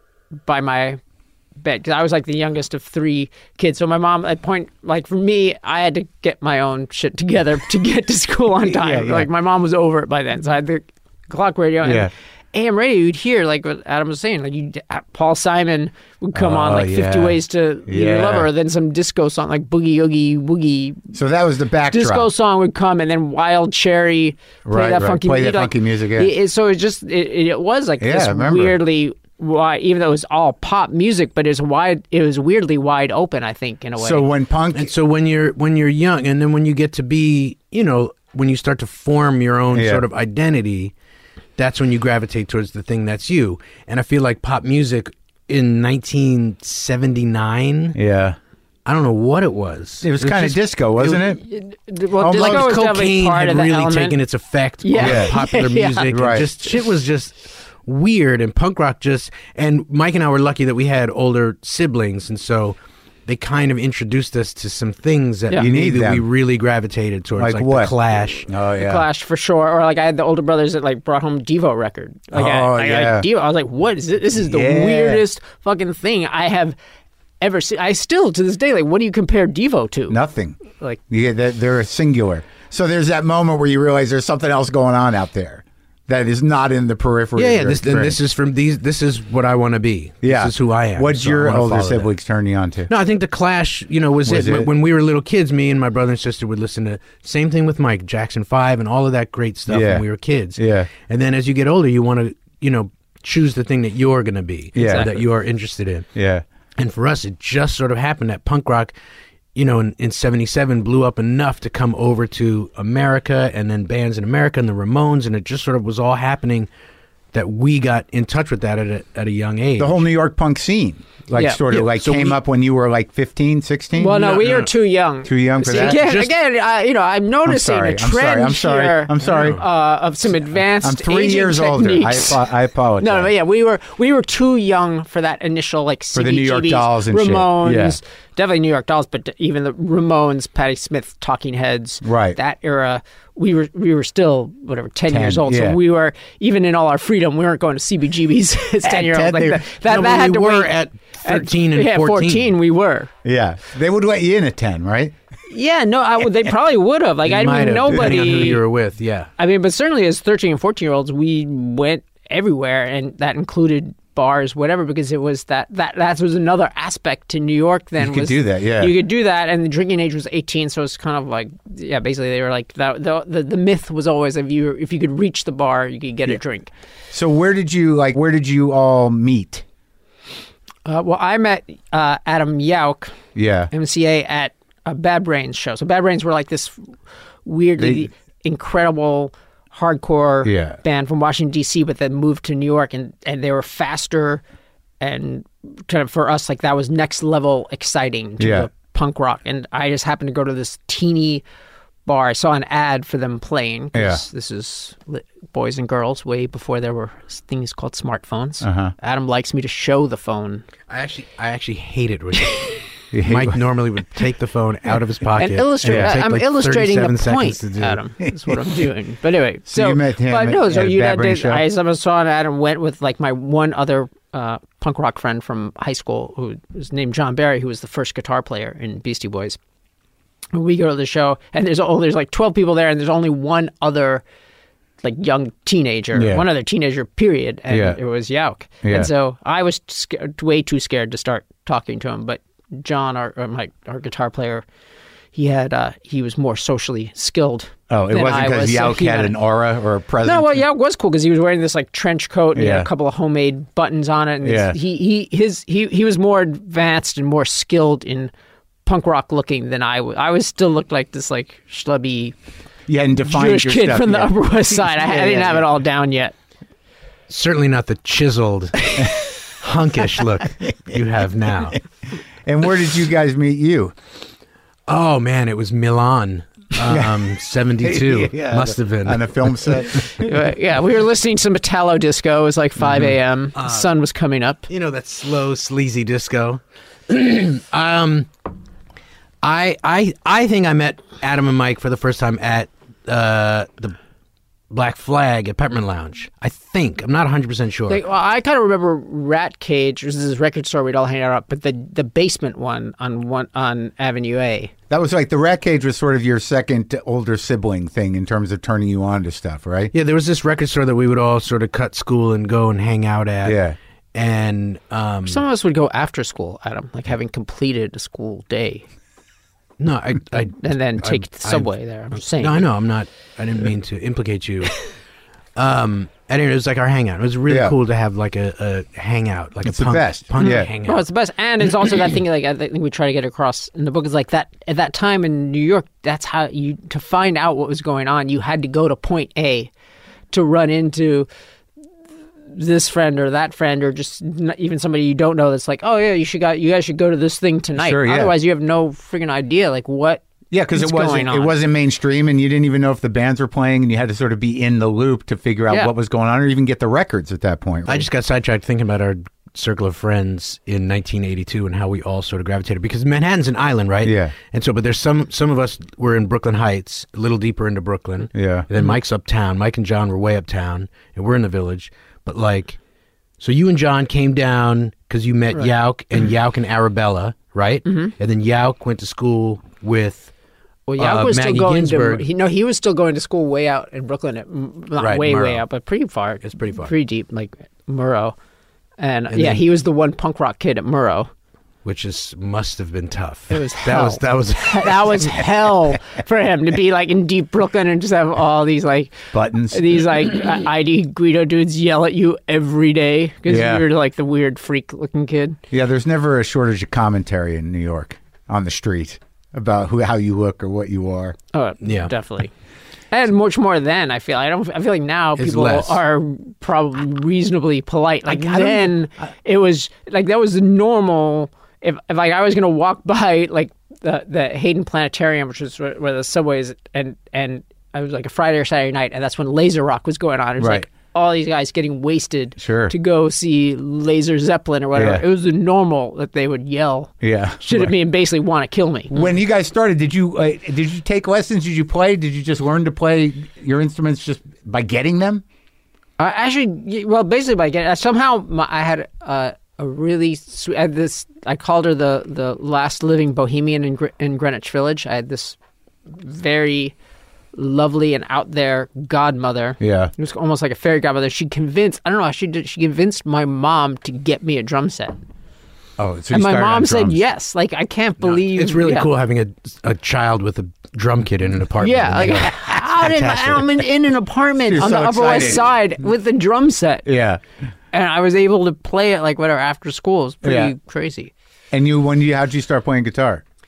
by my bed because I was like the youngest of three kids. So my mom, at point, like for me, I had to get my own shit together to get to school on time. Yeah, yeah. Like my mom was over it by then, so I had the clock radio. And Yeah. A M radio, you'd hear like what Adam was saying, like you, Paul Simon would come on Oh, like fifty yeah. Ways to Leave Your Yeah. Lover, or then some disco song like Boogie Oogie Woogie. So that was the backdrop. Disco song would come, and then Wild Cherry play Right, that right. funky Play music. that like, funky music, yeah. it- it- so it just it, it was like Yeah, this I remember. weirdly wide, even though it was all pop music, but it was wide. It was weirdly wide open. I think in a way. So when punk, And so when you're when you're young, and then when you get to be, you know, when you start to form your own Yeah. sort of identity, that's when you gravitate towards the thing that's you. And I feel like pop music in nineteen seventy-nine, yeah, I don't know what it was. it was kind of just- disco, wasn't it? well, Almost disco Like was definitely cocaine part had of the really element. taken its effect Yeah. on Yeah. popular Yeah. music. and Right. Just shit was just weird, and punk rock just. And Mike and I were lucky that we had older siblings, and so they kind of introduced us to some things that Yeah. we You need that we them. really gravitated towards, Like like, what? the Clash. Oh yeah, Clash for sure, or like I had the older brothers that like brought home Devo record. Like I, Oh, I, yeah. like, Devo. I was like, what is this? This is the Yeah. weirdest fucking thing I have ever seen. I still to this day like, what do you compare Devo to? nothing. Like Yeah, they're, they're singular. So there's that moment where you realize there's something else going on out there that is not in the periphery. Yeah, of yeah. your This, and this experience. is from these. This is what I want to be. yeah. This is who I am. What's so I your wanna older follow that. siblings turn you on to? No, I think the Clash, you know, was, Was it. it? When we were little kids, me and my brother and sister would listen to same thing with Mike, Jackson five, and all of that great stuff Yeah. when we were kids. Yeah. And then as you get older, you want to, you know, choose the thing that you're going to be. Yeah. or that Exactly. you are interested in. Yeah, And for us, it just sort of happened that punk rock, you know, in, in seventy-seven blew up enough to come over to America, and then bands in America and the Ramones, and it just sort of was all happening that we got in touch with that at a, at a young age. the whole New York punk scene, like Yeah. sort of Yeah, like so came we- up when you were like fifteen, sixteen. well, no, No, we no, are no. too young. Too young for See, that? Again, Just- again, uh, you know, I'm noticing sorry, a I'm trend sorry, I'm sorry, here. I'm sorry. Uh, of some advanced. I'm three aging years older. I, techniques. apo- I apologize. No, no, yeah, we were we were too young for that initial like For the New York C B G Bs, Dolls and shit. Ramones, Yeah. definitely New York Dolls, but even the Ramones, Patti Smith, Talking Heads, Right. That era, we were we were still whatever ten, ten, years old, yeah. so we were even in all our freedom, we weren't going to C B G Bs as ten year ten, olds. Like they- that, that, No, that but had we to were wait. at thirteen and yeah, fourteen. we were. Yeah, they would let you in at ten, right? Yeah, no, I would. They probably would have. Like I Might mean, have, nobody. depending on who you were with, yeah. I mean, but certainly as thirteen and fourteen year olds, we went everywhere, and that included bars, whatever, because it was that that that was another aspect to New York. Then You could was- do that, yeah. You could do that, and the drinking age was eighteen, so it's kind of like, yeah, basically they were like that. The the, the myth was always if you if you could reach the bar, you could get a drink. So where did you like? Where did you all meet? Uh, well, I met uh, Adam Yauk, Yeah, M C A, at a Bad Brains show. So Bad Brains were like this weirdly They- incredible hardcore Yeah. band from Washington D C, but then moved to New York, and and they were faster, and kind of for us like that was next level exciting to Yeah. the punk rock. And I just happened to go to this teeny bar. I saw an ad for them playing. 'Cause Yeah. this is li- boys and girls way before there were things called smartphones. Uh-huh. Adam likes me to show the phone. I actually, I actually hate it when Mike normally would take the phone out of his pocket And illustrate. it'd take I'm like illustrating the thirty-seven point, seconds to do. Adam. That's what I'm doing. But anyway, So so, you met him but at- no, so at a you Bad know, Brain did, show? I someone saw an ad and went with like my one other uh, punk rock friend from high school who was named John Barry, who was the first guitar player in Beastie Boys. We go to the show, and there's oh, there's like twelve people there, and there's only one other like young teenager, Yeah. one other teenager, period, and Yeah. it was Yauk. Yeah. And so I was scared, way too scared to start talking to him, but John, our or my our guitar player, he had uh, he was more socially skilled. Oh, it than wasn't I because was, so Yauk he had an aura or a presence? No, well, Yauk was cool because he was wearing this like trench coat and he Yeah. had a couple of homemade buttons on it. And Yeah. he he his he he was more advanced and more skilled in punk rock looking than I was. I was still looked like this like schlubby You hadn't defined Jewish your kid stuff from the yet. Upper West Side. I, Yeah, I didn't yeah, have yeah. it all down yet. Certainly not the chiseled, hunkish look you have now. And where did you guys meet you? Oh man, it was Milan, um, seventy-two. Yeah, Must have been on a film set. Uh, yeah, we were listening to Metallo Disco. It was like five a.m. Uh, The sun was coming up. You know, that slow, sleazy disco. um, I I I think I met Adam and Mike for the first time at uh, the Black Flag at Peppermint Lounge. I think. I'm not one hundred percent sure. Like, well, I kind of remember Rat Cage, which is this record store we'd all hang out at, but the the basement one on one on Avenue A. That was like the Rat Cage was sort of your second older sibling thing in terms of turning you on to stuff, right? Yeah, there was this record store that we would all sort of cut school and go and hang out at. Yeah. And um, Some of us would go after school, Adam, like having completed a school day, no, I, I and then take I- the subway there. I'm just saying. No, I know. I'm not. I didn't mean to implicate you. Um, anyway, it was like our hangout. It was really Yeah. cool to have like a, a hangout, like It's a the punk, best. punk Yeah. hangout. No, it's the best, and it's also that thing. Like I think we try to get across in the book is like that. At that time in New York, that's how you to find out what was going on. You had to go to point A to run into this friend or that friend or just n- even somebody you don't know. That's like, oh yeah, you should go. You guys should go to this thing tonight. Sure, yeah. Otherwise, you have no freaking idea like what. Yeah, because it what's wasn't going it on. wasn't mainstream, and you didn't even know if the bands were playing, and you had to sort of be in the loop to figure out Yeah. what was going on, or even get the records at that point. I just got sidetracked thinking about our circle of friends in nineteen eighty-two and how we all sort of gravitated because Manhattan's an island, right? Yeah. And so, but there's some some of us were in Brooklyn Heights, a little deeper into Brooklyn. Yeah. And then Mike's uptown. Mike and John were way uptown, and we're in the Village. But like, so you and John came down because you met Yauk and Yauk and Arabella, right? Mm-hmm. And then Yauk went to school with. Well, Yauk uh, was Maggie still going Ginsberg. to. He, no, he was still going to school way out in Brooklyn. At, m- not Right, way, Murrow. way out, but pretty far. It's pretty far. Pretty deep, like Murrow. And, And yeah, then- he was the one punk rock kid at Murrow. Which is must have been tough. It was that hell. was that was That was hell for him to be like in deep Brooklyn and just have all these like buttons. these like I D Guido dudes yell at you every day because Yeah. you're like the weird freak looking kid. Yeah, there's never a shortage of commentary in New York on the street about who how you look or what you are. Oh Yeah. definitely. And much more then I feel I don't I feel like now It's people less. are probably reasonably polite. Like I don't- then it was like that was the normal. If, if like I was gonna walk by like the the Hayden Planetarium, which is where, where the subway is, and and I was like a Friday or Saturday night, and that's when Laser Rock was going on. It was Right. like all these guys getting wasted Sure. to go see Laser Zeppelin or whatever. Yeah. It was the normal that they would yell. Yeah. Should it be and basically want to kill me? When you guys started, did you uh, did you take lessons? Did you play? Did you just learn to play your instruments just by getting them? I actually, y- well, basically by getting somehow my, I had uh, a really sweet. I had this. I called her the the last living bohemian in, Gre- in Greenwich Village. I had this very lovely and out there godmother. Yeah. It was almost like a fairy godmother. She convinced. I don't know how she did. She convinced my mom to get me a drum set, Oh, so you and my started on mom said drums. yes. Like I can't believe it's really yeah. cool having a a child with a drum kit in an apartment. Yeah, like how did I, I'm in, in an apartment You're on so the Upper West excited. Side with a drum set. Yeah. And I was able to play it like whatever after school. It was pretty Yeah. crazy. And you when you how'd you start playing guitar?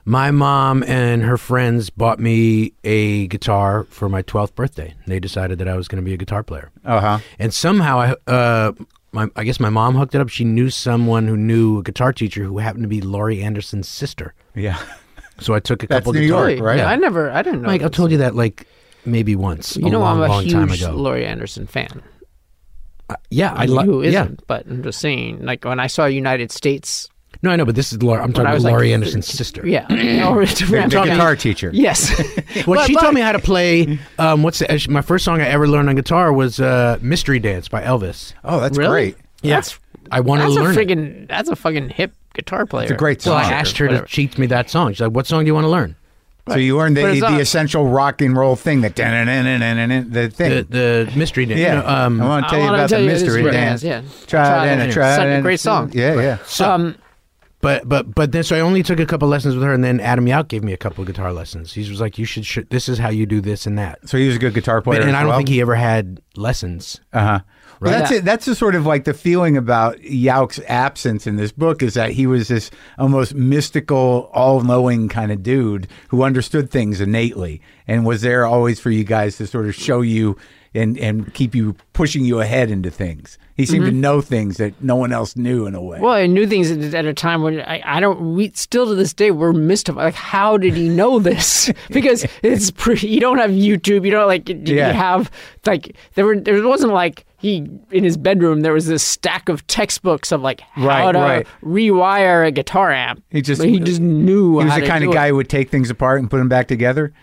My mom and her friends bought me a guitar for my twelfth birthday. They decided that I was going to be a guitar player. Uh-huh. And somehow, I, uh, my, I guess my mom hooked it up. She knew someone who knew a guitar teacher who happened to be Laurie Anderson's sister. Yeah. So I took a That's couple New guitars. York, right? Yeah, I never, I didn't know. Mike, this. I've told you that like maybe once. You a know, long, I'm a long time huge ago. Laurie Anderson fan. Uh, yeah, I I love. who isn't, Yeah. but I'm just saying, like when I saw United States. No, I know, but this is Laura. I'm when talking I about was like Laurie th- Anderson's sister. Yeah. Or to The, I'm the talking- guitar teacher. Yes. Well, But- she but- taught me how to play. Um, what's the, my first song I ever learned on guitar was uh, "Mystery Dance" by Elvis. Oh, that's Really? great. Yeah, That's I wanted that's to a learn. it. friggin' that's a fucking hip guitar player. It's a great Well, song. I asked her Whatever. to teach me that song. She's like, "What song do you want to learn?" So you learned the, But it's the not- essential rock and roll thing, that the thing. The the Mystery Dance. yeah. You know, um, I want to tell I you wanna about tell the you this mystery great dance. dance, yeah. Try Try it and it. try Such it a and- great song. Yeah, yeah. Um, But but but then so I only took a couple lessons with her, and then Adam Yauch gave me a couple of guitar lessons. He was like, "You should. Sh- this is how you do this and that." So he was a good guitar player. and as I don't well? think he ever had lessons. Uh huh. Well, Right. that's Yeah. it. That's the sort of like the feeling about Yauch's absence in this book is that he was this almost mystical, all-knowing kind of dude who understood things innately and was there always for you guys to sort of show you and and keep you pushing you ahead into things. He seemed to know things that no one else knew in a way. well, I knew things at at a time when I, I don't. We still to this day we're mystified. Like, how did he know this? Because it's pre, you don't have YouTube. You don't like. Did Yeah. you have like there were there wasn't like he in his bedroom there was this stack of textbooks of like how Right, to right. rewire a guitar amp. He just- But he just knew. he was how the to kind do of it. guy who would take things apart and put them back together.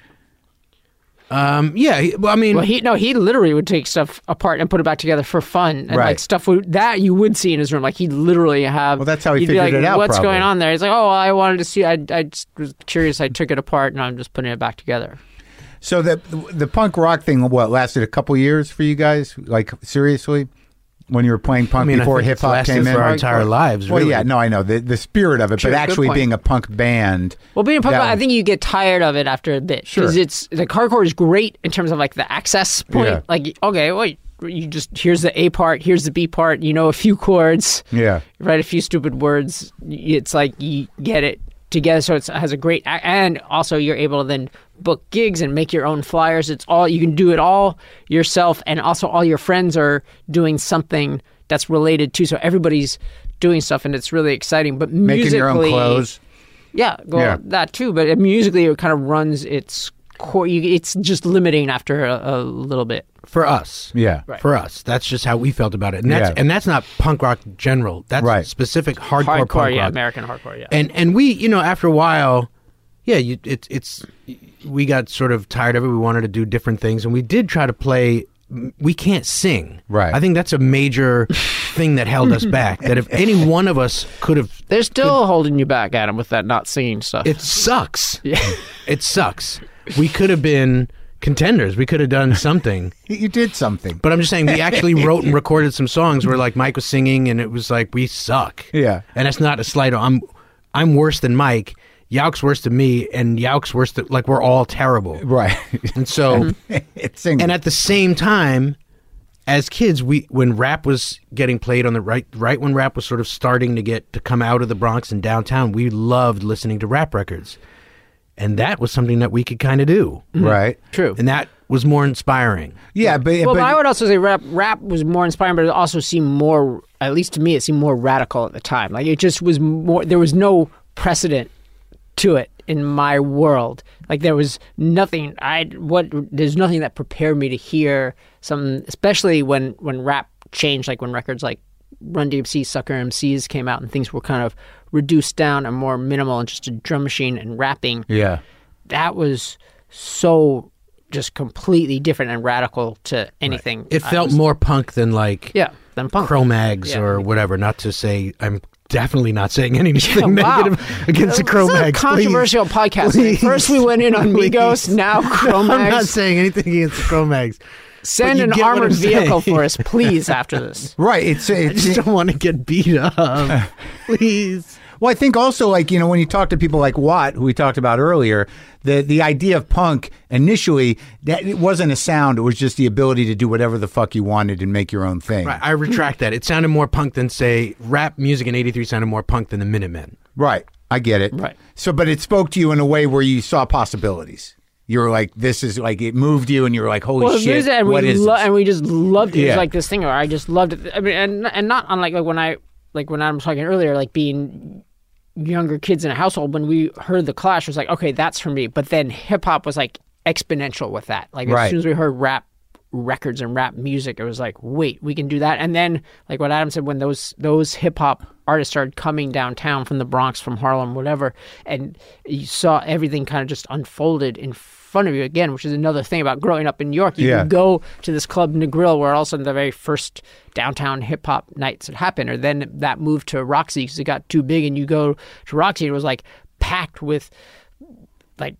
Um, yeah. he- Well, I mean, Well, he no, he literally would take stuff apart and put it back together for fun, and Right. like stuff would, that you would see in his room. Like he'd literally have. Well, that's how he he'd be figured like, it out, What's probably. going on there? He's like, oh, I wanted to see. I I just was curious. I took it apart, and I'm just putting it back together. So the the punk rock thing, what, lasted a couple years for you guys? Like seriously, when you were playing punk I mean, I before think hip it's hop lasted came in? for our entire lives. Well, really. yeah, no, I know the the spirit of it, Sure, but good actually point. being a punk band. Well, being a punk, That band, I one. think you get tired of it after a bit because Sure. it's like hardcore is great in terms of like the access point. Yeah. Like, okay, wait, you just here's the A part, here's the B part. You know a few chords. Yeah, Write a few stupid words. It's like you get it together, so it's, it has a great, and also you're able to then book gigs and make your own flyers. It's all you can do it all yourself, and also all your friends are doing something that's related to. So everybody's doing stuff, and it's really exciting. But making musically, your own clothes. yeah, go Yeah. that too. But musically, it kind of runs its core. You, it's just limiting after a, a little bit. For us. Yeah, Right. For us, that's just how we felt about it, and that's Yeah. and that's not punk rock general. That's Right. specific hardcore, Hardcore, punk yeah, rock. American hardcore, yeah. And and we, you know, after a while, yeah, you, it, it's we got sort of tired of it. We wanted to do different things, and we did try to play. We can't sing, Right. I think that's a major thing that held us back. That if any one of us could have, They're still holding you back, Adam, with that not singing stuff. it sucks. yeah. It sucks. We could have been contenders. We could have done something. you did something. But I'm just saying, we actually wrote and recorded some songs where like Mike was singing, and it was like we suck. Yeah. and that's not a slight. I'm I'm worse than Mike. Yauch's worse than me, and Yauch's worse than like we're all terrible. Right. And so, it's singing. and at the same time, as kids, we when rap was getting played on the right, right when rap was sort of starting to get to come out of the Bronx and downtown, we loved listening to rap records, and that was something that we could kind of do, right. True. and that was more inspiring. Yeah, but, Well, but but I would also say rap rap was more inspiring, but it also seemed more, at least to me, it seemed more radical at the time. Like it just was more. There was no precedent to it in my world. Like there was nothing. I what there's nothing that prepared me to hear something, especially when when rap changed. Like when records like Run D M C, Sucker M Cs came out, and things were kind of reduced down and more minimal, and just a drum machine and rapping. yeah. That was so just completely different and radical to anything. It I felt was- more punk than like yeah, than punk. Cro-Mags Yeah. or whatever. Not to say I'm definitely not saying anything Yeah, wow. negative against the This is a Cro-Mags. controversial podcast. Please. First we went in on Please. Migos, now I'm not Cro-Mags. saying anything against the Cro-Mags. Send you an get what armored I'm saying. vehicle for us, please, after this. Right. It's, I it's just don't want to get beat up. Please. Well, I think also, like, you know, when you talk to people like Watt, who we talked about earlier, the the idea of punk initially, that it wasn't a sound. It was just the ability to do whatever the fuck you wanted and make your own thing. Right, I retract that. It sounded more punk than, say, rap music in eighty-three sounded more punk than the Minutemen. Right. I get it. Right. So, but it spoke to you in a way where you saw possibilities. You were like, this is like, it moved you and you were like, holy well, shit, and what we is lo- this? And we just loved it. It Yeah. was like this thing where I just loved it. I mean, and and not unlike like when I, like when I was talking earlier, like being younger kids in a household, when we heard The Clash, it was like, okay, that's for me. But then hip hop was like exponential with that. Like as Right. soon as we heard rap records and rap music, it was like, wait, we can do that. And then like what Adam said, when those those hip hop artists started coming downtown from the Bronx, from Harlem, whatever, and you saw everything kind of just unfolded in front of you again, which is another thing about growing up in New York. You Yeah. could go to this club Negril where all of a sudden the very first downtown hip hop nights had happened, or then that moved to Roxy because it got too big, and you go to Roxy and it was like packed with like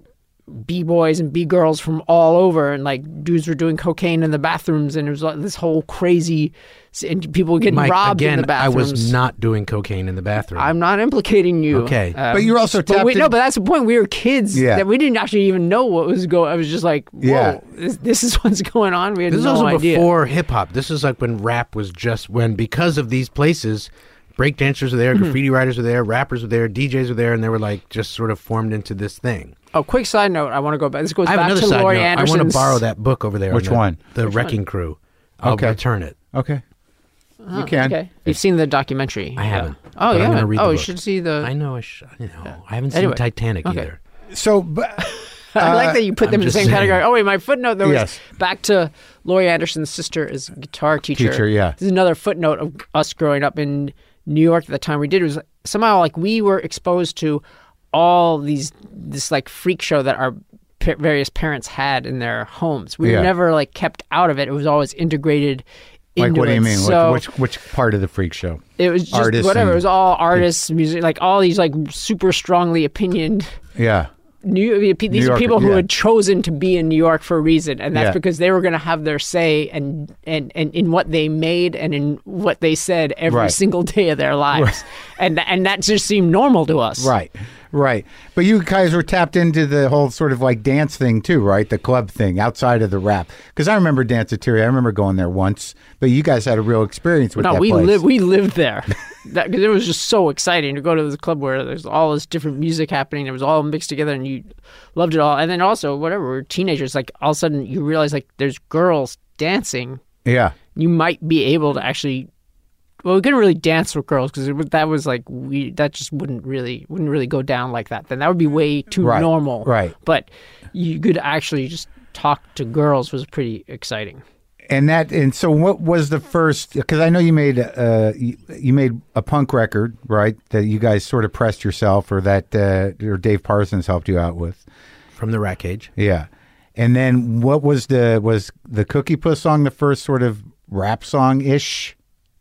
B-boys and B-girls from all over, and like dudes were doing cocaine in the bathrooms, and it was like this whole crazy, and people were getting Mike, robbed again, in the I bathrooms. was not doing cocaine in the bathroom. I'm not implicating you. Okay. Um, But you're also but tapped we, in- No, but that's the point. We were kids Yeah. that we didn't actually even know what was going. I was just like, whoa, Yeah. this, this is what's going on. We had This is no also idea. before hip hop. This is like when rap was just when, because of these places, break dancers were there, Mm-hmm. graffiti writers were there, rappers were there, D Js were there, and they were like just sort of formed into this thing. Oh, quick side note. I want to go back. This goes I have back another to side Laurie note. I Anderson's. want to borrow that book over there. Which on the, one? The Wrecking Crew. I'll Okay. return it. Okay. You can. Okay, you've seen the documentary. I haven't. Yeah. but Oh, I'm yeah. gonna read the Oh, you book. should see the. I know. I, sh- you know, I haven't seen Anyway. Titanic Okay. either. So, but, I like that you put I'm them in the just same saying. category. Oh wait, my footnote though Yes. is back to Laurie Anderson's sister is a guitar teacher. Teacher, yeah. This is another footnote of us growing up in New York at the time we did. It was somehow like we were exposed to all these this like freak show that our pa- various parents had in their homes. We Yeah. were never like kept out of it. It was always integrated. like, into what do you it. mean? So Like, which which part of the freak show? it was just artists whatever. and- It was all artists, music, like all these like super strongly opinioned Yeah. New, these New are Yorker, people who yeah. had chosen to be in New York for a reason, and that's Yeah. because they were going to have their say and, and, and in what they made and in what they said every Right. single day of their lives, and and that just seemed normal to us. Right, right. But you guys were tapped into the whole sort of like dance thing too, right? The club thing outside of the rap. Because I remember Danceteria. I remember going there once. But you guys had a real experience with No, that we place. lived we lived there. That, 'cause it was just so exciting to go to this club where there's all this different music happening. It was all mixed together, and you loved it all. And then also, whatever, we we're teenagers. Like all of a sudden, you realize like there's girls dancing. Yeah. You might be able to actually. Well, we couldn't really dance with girls because that was like we that just wouldn't really wouldn't really go down like that. Then that would be way too Right, normal. right. But you could actually just talk to girls was pretty exciting. And that, and so, what was the first? Because I know you made, uh, you, you made a punk record, right? That you guys sort of pressed yourself, or that, uh, or Dave Parsons helped you out with. From the Rat Cage. Yeah, and then what was the was the Cookie Puss song the first sort of rap song ish?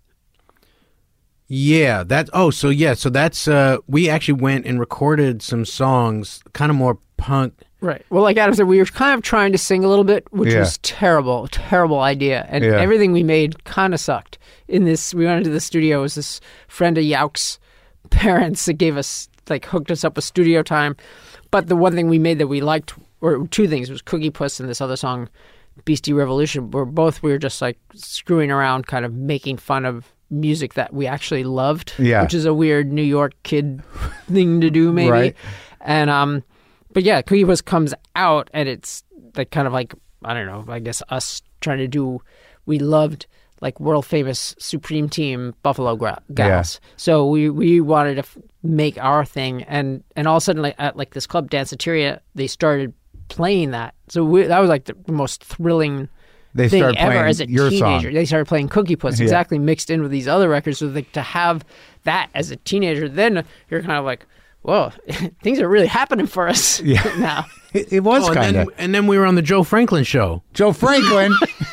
Yeah, that. Oh, so yeah, so that's. Uh, we actually went and recorded some songs, kind of more punk. Right. Well, like Adam said, we were kind of trying to sing a little bit, which Yeah. was terrible, terrible idea. And Yeah. everything we made kind of sucked. In this, we went into the studio. It was this friend of Yauk's parents that gave us, like, hooked us up with studio time. But the one thing we made that we liked, or two things, was Cookie Puss and this other song, Beastie Revolution, where both we were just, like, screwing around, kind of making fun of music that we actually loved. Yeah. Which is a weird New York kid thing to do, maybe. Right. And, um... But yeah, Cookie Puss comes out, and it's like kind of like, I don't know, I guess us trying to do, we loved like world famous Supreme Team Buffalo gra- Gals. Yeah. So we, we wanted to f- make our thing, and, and all of a sudden, like at like this club Danceteria, they started playing that. So we, that was like the most thrilling They thing started ever playing as a your teenager. song. They started playing Cookie Puss, Yeah. exactly mixed in with these other records. So like to have that as a teenager, then you're kind of like, whoa, things are really happening for us Yeah. now. It, it was Oh, and kind then, of and then we were on the Joe Franklin show. Joe Franklin.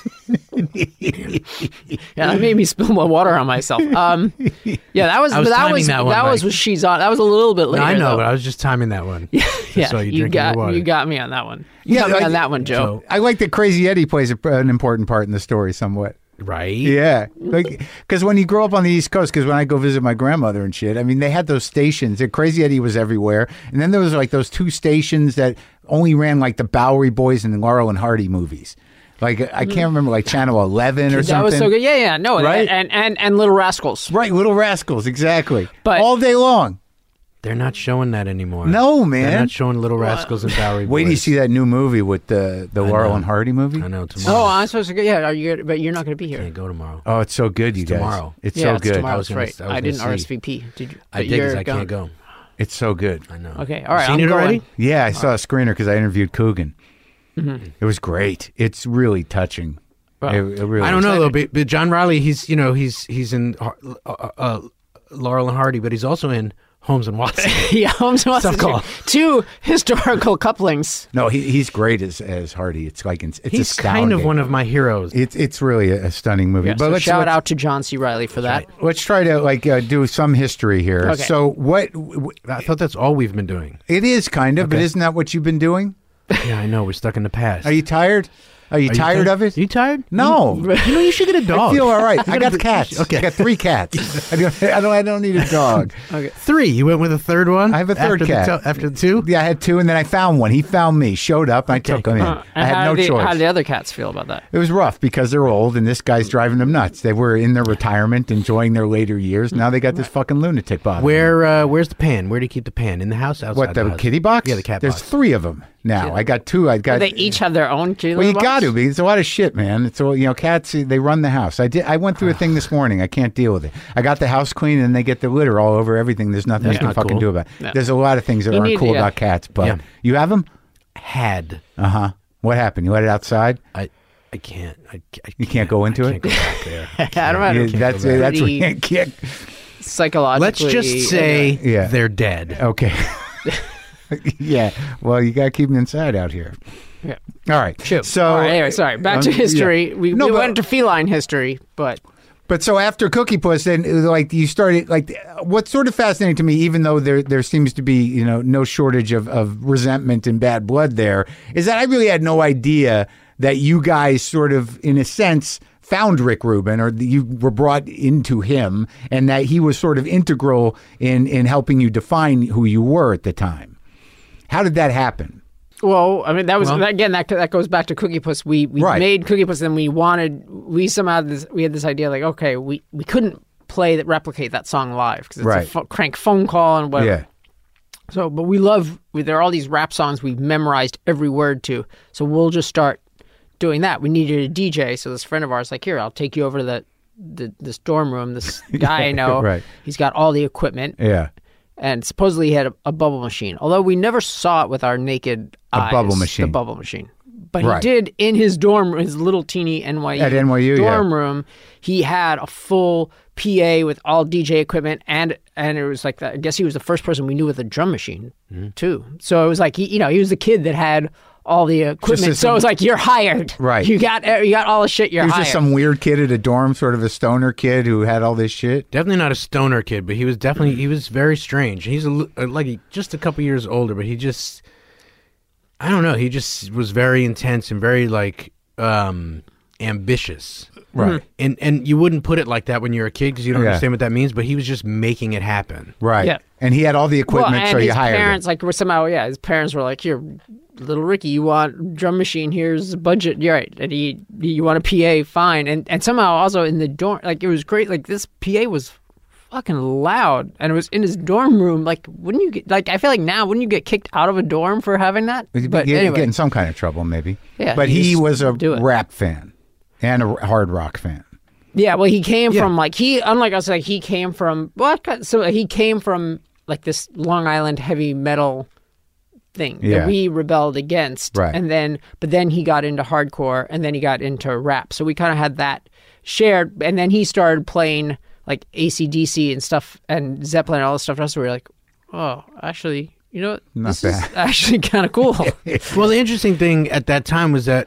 Yeah, that made me spill my water on myself. Um, yeah, that was I was that timing was that one, was Mike. what she's on. That was a little bit No, later. I know, though. but I was just timing that one. yeah, Just so you you drinking got your water. you got me on that one. You Yeah, got me like- on that one, Joe. So- I like that Crazy Eddie plays a, an important part in the story somewhat. Right? Yeah, like because when you grow up on the East Coast, because when I go visit my grandmother and shit, I mean they had those stations. And Crazy Eddie was everywhere, and then there was like those two stations that only ran like the Bowery Boys and the Laurel and Hardy movies. Like I can't remember, like Channel eleven or that something. was so good. Yeah, yeah, no, Right? and and and Little Rascals. Right, Little Rascals, exactly. But- all day long. They're not showing that anymore. No, man. They're not showing Little Rascals and Bowery Wait till you Boys. see that new movie with the the I Laurel know. and Hardy movie. I know, tomorrow. Oh, I'm supposed to go. Yeah, are you? But you're not going to be here. Can't go tomorrow. Oh, it's so good, you It's guys. tomorrow. It's yeah, so it's good. tomorrow. I was That's gonna- right. I was I, didn't gonna R S see. V P. Did you? I but did because you're I going. can't go. It's so good. I know. Okay, all right. Seen I'm it already? going. Yeah, I saw a screener because I interviewed Coogan. Mm-hmm. It was great. It's really touching. Well, It- it really I don't is. know though, but, but John Riley, he's you know he's he's in uh, uh, uh, Laurel and Hardy, but he's also in Holmes and Watson. Yeah, Holmes and Watson. Tough call. Two historical couplings. No, he, he's great as as Hardy. It's like it's, it's he's astounding. kind of one of my heroes. It's it's really a, a stunning movie. Yeah, but so let's shout let's, out to John C. Reilly for that. let's try to like uh, do some history here. Okay. So what w- I thought that's all we've been doing. it is kind of, but Okay. isn't that what you've been doing? Yeah, I know. We're stuck in the past. Are you tired? Are you Are you tired ti- of it? You tired? No. You, you know you should get a dog. I feel all right. I You got gotta- cats. Okay. I got three cats. I don't. I don't. I don't need a dog. Three. You went with a third one. I have a third after cat. The to- after the two. Yeah, I had two, and then I found one. He found me, showed up, and I took him in. Uh, I and had how no did the, choice. How did the other cats feel about that? It was rough because they're old, and this guy's driving them nuts. They were in their retirement, enjoying their later years. Now they got this fucking lunatic bothering them. Where uh, where's the pan? Where do you keep the pan? In the house? Outside What, the house? kitty box? Yeah, the cat There's box. three of them now. I got two. I got. They each have their own kitty Well, you box? got to be. It's a lot of shit, man. It's all you know. Cats, they run the house. I did. I went through a thing this morning. I can't deal with it. I got the house clean, and they get the litter all over everything. There's nothing That's you can not fucking cool. do about it. No. There's a lot of things that You aren't need- cool yeah. about cats. But Yeah. you have them? Had. Uh huh. What happened? You let it outside? I I can't. I, I You can't go into I it? can't go back there. I don't know. Yeah, that's go back. that's what you Pretty- can't. Psychologically. Let's just say Yeah. they're dead. Okay. Yeah. Well, you got to keep them inside out here. Yeah. All right. Shoot. So All right, anyway, sorry. Back um, to yeah. history. We, No, we but- went into feline history, but But so after Cookie Puss, then uh, like you started like what's sort of fascinating to me, even though there there seems to be you know no shortage of, of resentment and bad blood there, is that I really had no idea that you guys sort of in a sense found Rick Rubin or that you were brought into him and that he was sort of integral in in helping you define who you were at the time. How did that happen? well, I mean that was Well- that, again that that goes back to Cookie Puss. We we Right. made Cookie Puss, and we wanted we somehow had this we had this idea like okay we we couldn't play that replicate that song live because it's Right. a pho- crank phone call and whatever. Yeah. So, but we love we, there are all these rap songs we've memorized every word to. So we'll just start doing that. We needed a D J, so this friend of ours like here I'll take you over to the, the this dorm room. This guy I know, right. he's got all the equipment. Yeah. And supposedly he had a, a bubble machine, although we never saw it with our naked eyes. bubble machine. The bubble machine. But Right. he did in his dorm, his little teeny N Y U, At N Y U, dorm yeah. room. He had a full P A with all D J equipment, and and it was like that. I guess he was the first person we knew with a drum machine Mm-hmm. too. So it was like he, you know, he was the kid that had all the equipment. as So some- it was like you're hired. Right. You got you got all the shit. You're He was hired. just some weird kid at a dorm, sort of a stoner kid who had all this shit. Definitely not a stoner kid, but he was definitely he was very strange. He's a, li- uh, like he- just a couple years older, but he just I don't know. He just was very intense and very like um, ambitious, Right. And and you wouldn't put it like that when you're a kid because you don't Yeah. understand what that means. But he was just making it happen. Right. Yeah. And he had all the Well, equipment, and so you his hired parents him. like were somehow yeah. His parents were like, "Here, little Ricky, you want drum machine? Here's the budget. You're right. And he, you want a P A? Fine." And and somehow also in the dorm, like it was great. Like this P A was fucking loud, and it was in his dorm room. Like, wouldn't you get like? I feel like now, wouldn't you get kicked out of a dorm for having that? But Get, anyway, get in some kind of trouble, maybe. Yeah, But you he just was a do it. rap fan and a hard rock fan. yeah. Well, he came Yeah. from like he, unlike us, like he came from what? So he came from like this Long Island heavy metal thing Yeah. that we rebelled against, Right. and then but then he got into hardcore, and then he got into rap. So we kind of had that shared, and then he started playing like A C D C and stuff, and Zeppelin and all this stuff. And so we were like, oh, actually, you know, what? Not this bad. is actually kind of cool. Well, the interesting thing at that time was that,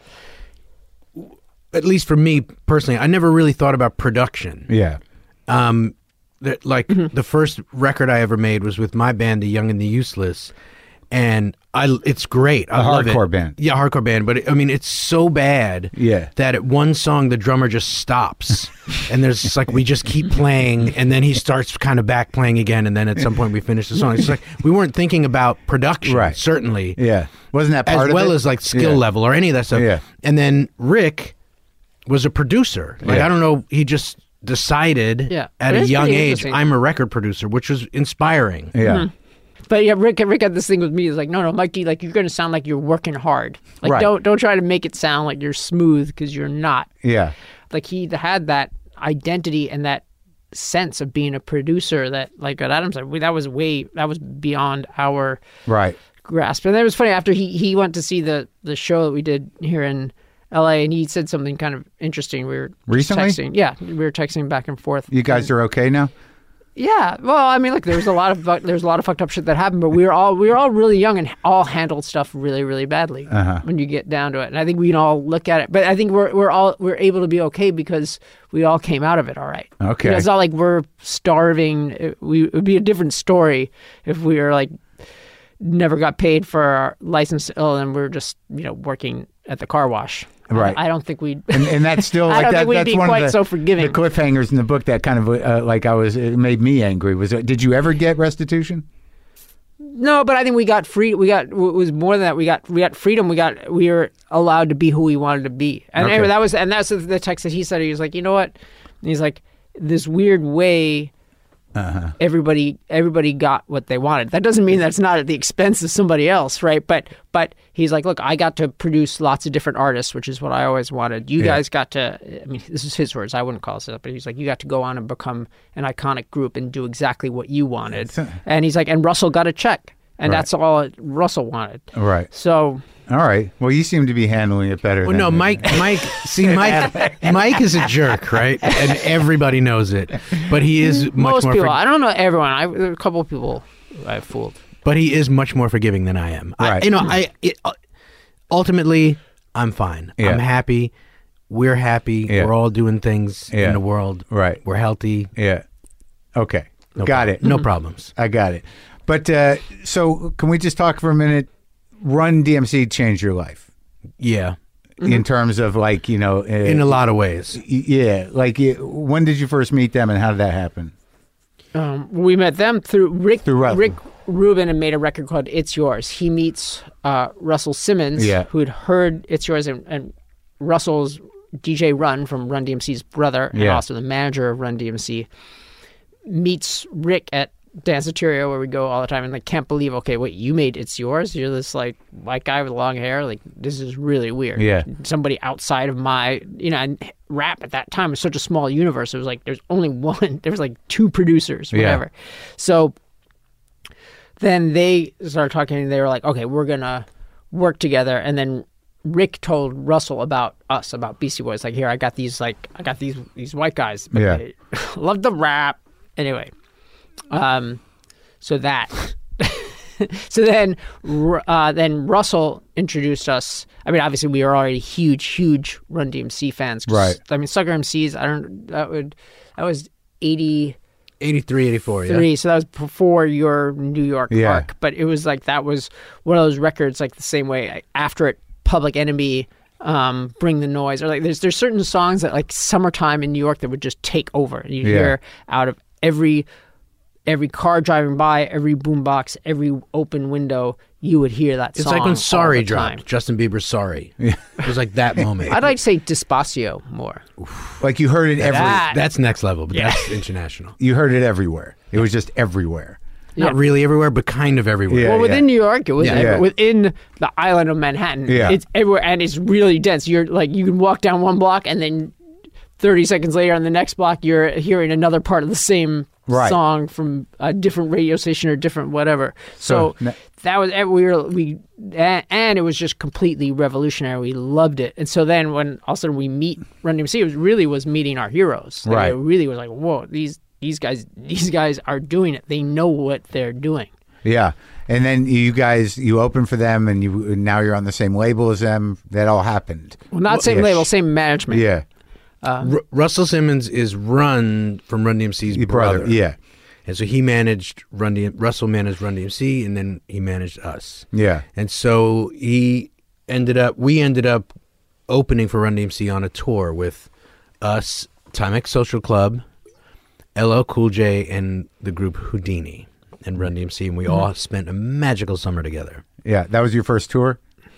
at least for me personally, I never really thought about production. Yeah. Um, that like Mm-hmm. the first record I ever made was with my band, The Young and the Useless, and I it's great. I A love hardcore it. band. Yeah, hardcore band. But it, I mean, it's so bad. Yeah. That at one song the drummer just stops, and there's just like we just keep playing, and then he starts kind of back playing again, and then at some point we finish the song. It's like we weren't thinking about production, Right. certainly. Yeah. Wasn't that part as of well it? as like skill Yeah. level or any of that stuff. Yeah. And then Rick was a producer. Like Yeah. I don't know, he just decided Yeah. at It a is young pretty age interesting. I'm a record producer, which was inspiring. Yeah. But yeah, Rick, Rick had this thing with me. He's like, no, no, Mikey, like you're going to sound like you're working hard. Like Right. don't don't try to make it sound like you're smooth because you're not. Yeah. Like he had that identity and that sense of being a producer that, like at Adams, like, that was way that was beyond our Right. grasp. And it was funny after he he went to see the the show that we did here in L A, and he said something kind of interesting. We were just Recently? texting. Yeah, we were texting back and forth. You guys are okay now? Yeah, well, I mean, look, there was a lot of fu- there was a lot of fucked up shit that happened, but we were all we were all really young and all handled stuff really, really badly Uh-huh. when you get down to it. And I think we can all look at it, but I think we're we're all we're able to be okay because we all came out of it all right. Okay. You know, it's not like we're starving. It, we it would be a different story if we were like never got paid for our license, oh, and we're just you know working at the car wash. Right. I, I don't think we'd. And, and that's still I like don't that. think we'd that's be one quite of the, so forgiving. the cliffhangers in the book that kind of uh, like I was. It made me angry. Was it, did you ever get restitution? No, but I think we got free. We got it was more than that. We got we got freedom. We got we were allowed to be who we wanted to be. And Okay. anyway, that was and that's the, the text that he said. He was like, you know what? And he's like, this weird way. Uh-huh. Everybody, everybody got what they wanted. That doesn't mean that's not at the expense of somebody else, right? But, but he's like, look, I got to produce lots of different artists, which is what I always wanted. You Yeah. guys got to. I mean, this is his words. I wouldn't call it that, but he's like, you got to go on and become an iconic group and do exactly what you wanted. So- And he's like, and Russell got a check, and Right. that's all Russell wanted. Right. So All right. Well, you seem to be handling it better. Well, than no, Mike. Mike. See, Mike. Mike is a jerk, right? And everybody knows it. But he is much most more. people, for- I don't know everyone. I there are a couple of people I fooled. but he is much more forgiving than I am. I, Right. you know, I it, uh, ultimately, I'm fine. Yeah. I'm happy. We're happy. Yeah. We're all doing things Yeah. in the world. Right. We're healthy. Yeah. Okay. No Got prob- it. No problems. I got it. But uh, so can we just talk for a minute? Run D M C changed your life Yeah. in terms of like, you know. Uh, In a lot of ways. Yeah. Like uh, when did you first meet them and how did that happen? Um, we met them through Rick. Through Russell. Rick Rubin and made a record called "It's Yours." He meets uh, Russell Simmons, Yeah. who had heard "It's Yours," and, and Russell's D J Run from Run D M C's brother, and Yeah. also the manager of Run D M C, meets Rick at Danceteria, where we go all the time, and like can't believe, okay, wait, you made "It's Yours"? You're this like white guy with long hair. Like this is really weird. Yeah. Somebody outside of my, you know, and rap at that time was such a small universe. It was like there's only one. There was like two producers, Yeah. whatever. So then they started talking, and they were like, okay, we're gonna work together. And then Rick told Russell about us, about Beastie Boys. Like, here, I got these, like, I got these these white guys, but Yeah. they love the rap. Anyway, um, so that. So then, Ru- uh, then Russell introduced us. I mean, obviously, we were already huge, huge Run D M C fans. 'cause, Right. I mean, Sucker M Cs. I don't. That would. That was eighty. eighty-three, eighty-four, yeah. Three, so that was before your New York Yeah. arc. But it was like that was one of those records, like the same way after it, Public Enemy, um, Bring the Noise, or like there's there's certain songs that like summertime in New York that would just take over. You Yeah. hear out of every every car driving by, every boombox, every open window, you would hear that It's song. like when all Sorry the time. dropped. Justin Bieber's Sorry. It was like that moment. I'd like to say Despacio more. Like you heard it every. That- That's next level, but that's international. You heard it everywhere. It was just everywhere. Not really everywhere, but kind of everywhere. Yeah. Well, within New York, it was Yeah. everywhere. Yeah. Within the island of Manhattan. Yeah. It's everywhere, and it's really dense. You're like, you can walk down one block, and then thirty seconds later on the next block, you're hearing another part of the same Right. song from a different radio station or different whatever. So, So, na- that was, we were, we, and, and it was just completely revolutionary. We loved it. And so then when all of a sudden we meet Run D M C, it was really was meeting our heroes. Like, Right. It really was like, whoa, these, these guys, these guys are doing it. They know what they're doing. Yeah. And then you guys, you opened for them and you now you're on the same label as them. That all happened. Well, not same yeah. label, same management. Yeah. R- Russell Simmons is Run from Run D M C's Your brother. brother. Yeah. And so he managed Run D M Russell managed Run D M C, and then he managed us. Yeah. And so he ended up, we ended up opening for Run D M C on a tour with us, Timex Social Club, L L Cool J, and the group Houdini and Run D M C, and we all spent a magical summer together. Yeah. That was your first tour?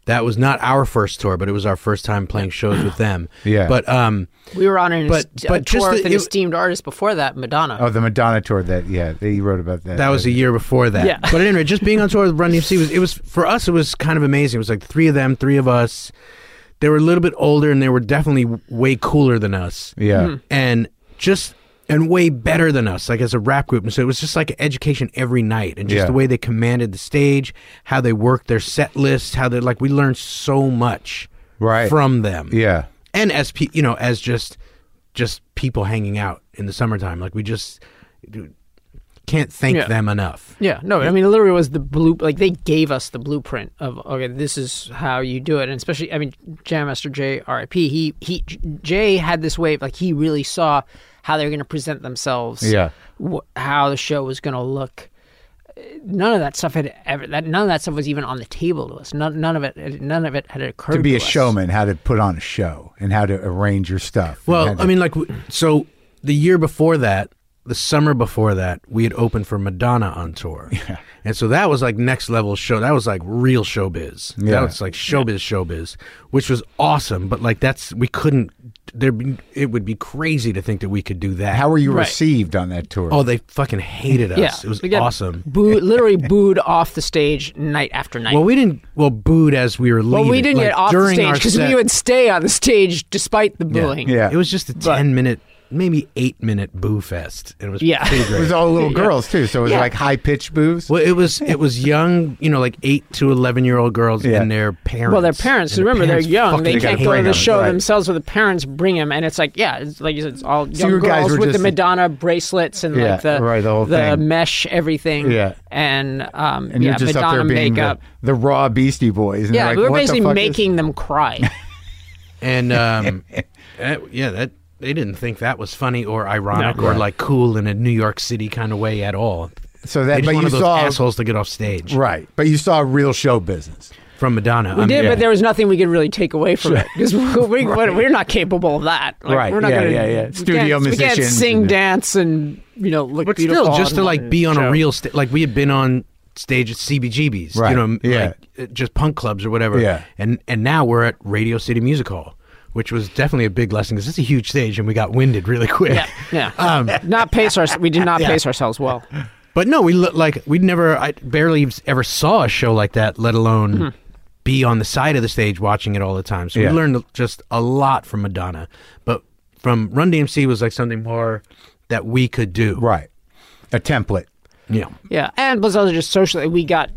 That was not our first tour, but it was our first time playing shows with them. Yeah. But um, We were on an But- est- but a just tour the- with an it- esteemed artist before that, Madonna. Oh, the Madonna tour. That yeah, they wrote about that. that was a year before that. Yeah. But anyway, just being on tour with Run D M C was it was for us. It was kind of amazing. It was like three of them, three of us. They were a little bit older, and they were definitely way cooler than us. Yeah. and just and way better than us, like as a rap group. And so it was just like an education every night, and just Yeah. the way they commanded the stage, how they worked their set lists, how they like we learned so much Right. from them. Yeah. and as pe- you know, as just just people hanging out in the summertime, like we just can't thank Yeah. them enough. Yeah, no, I mean, it literally was the blue. Like they gave us the blueprint of okay, this is how you do it, and especially, I mean, Jam Master Jay, R I P. He he Jay had this way of like he really saw how they were going to present themselves. Yeah. wh- how the show was going to look. None of that stuff had ever. That none of that stuff was even on the table to us. None, none of it. None of it had occurred To be a us. showman, how to put on a show and how to arrange your stuff. Well, And how I to- mean, like, w- so the year before that, the summer before that, we had opened for Madonna on tour. Yeah. And so that was like next level show. That was like real showbiz. Yeah. That was like showbiz, showbiz, which was awesome. But like, that's, we couldn't, there. It would be crazy to think that we could do that. how were you Right. received on that tour? Oh, they fucking hated us. Yeah, It was we got awesome. Booed, literally booed off the stage night after night. Well, we didn't, well, booed as we were leaving. Well, we didn't like, get off the during stage our because set. we would stay on the stage despite the booing. yeah. It was just a ten minute, maybe eight minute boo fest. And it was Yeah. pretty It great. was all little girls too, so it was Yeah. like high pitched boos. Well, it was it was young, you know, like eight to eleven year old girls Yeah. and their parents. Well, their parents. And the Remember, parents they're young. fucking They gotta can't go bring to the them, show right. themselves, or the parents bring them. And it's like, yeah, it's like you said, it's all young you guys girls were with just- the Madonna bracelets and Yeah, like the right, the whole the thing. mesh everything. Yeah. and um, And yeah, you're just Madonna up there being the, makeup. the raw Beastie Boys. And Yeah, they're like, we were what the basically fuck is- making them cry. And um, that- yeah, that they didn't think that was funny or ironic No. or Right. like cool in a New York City kind of way at all. So They that, just but you wanted those saw assholes to get off stage right, but you saw real show business. from Madonna. We Um, did, yeah. but there was nothing we could really take away from it because we, we're not capable of that. Like, Right, We're not yeah, gonna, yeah, yeah. we Studio can't, We can't musicians sing, and- dance, and you know, look But beautiful. still, just to on like be on show. a real stage, like we had been on stage at C B G B's, Right, you know, yeah. like uh, just punk clubs or whatever. Yeah. And and now we're at Radio City Music Hall, which was definitely a big lesson because it's a huge stage and we got winded really quick. Yeah, yeah. Um, not pace our. We did not pace ourselves well. But no, we look like we never, I barely ever saw a show like that, let alone Mm-hmm. be on the side of the stage watching it all the time. So Yeah. we learned just a lot from Madonna. But from Run D M C was like something more that we could do. Right, a template. Yeah. Yeah, and plus also just socially, we got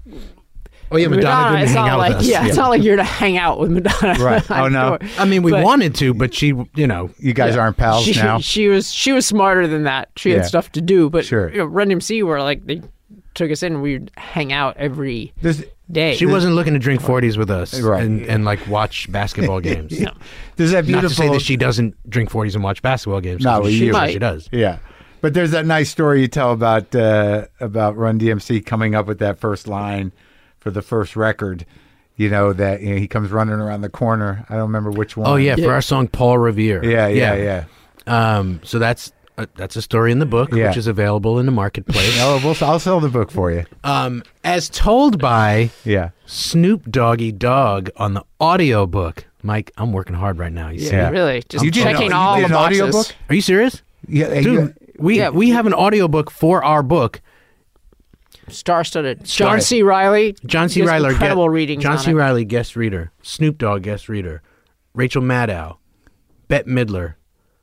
Oh yeah, Madonna, didn't it's hang not out like with us. yeah, it's not like you're to hang out with Madonna. Right. I'm Oh, no. sure. I mean, we But wanted to, but she, you know, You guys aren't pals she, now. She was she was smarter than that. She Yeah. had stuff to do, but Sure. you know, Run D M C were like they took us in. and We'd hang out every There's, day. she wasn't looking to drink forties with us Right. and, and like watch basketball games. No. there's that Not beautiful. to say that she doesn't drink forties and watch basketball games. No, 'cause well, she, you- might. She she does. Yeah, but there's that nice story you tell about uh, about Run D M C coming up with that first line for the first record. You know that you know, he comes running around the corner. I don't remember which one. Oh yeah, Yeah. for our song Paul Revere. yeah, yeah, yeah. Um, so that's uh, that's a story in the book, Yeah. which is available in the marketplace. Oh, we'll, I'll sell the book for you. um, as told by Yeah, Snoop Doggy Dogg on the audio book. Mike, I'm working hard right now. You see? Yeah. really just You did an- checking you all did the an boxes. audiobook? Are you serious, yeah, dude? you- we Yeah. we have an audiobook for our book. Star-studded. John C. Riley. John C. gives Riley, incredible get- readings. John on C. it. Riley, guest reader. Snoop Dogg, guest reader. Rachel Maddow, Bette Midler,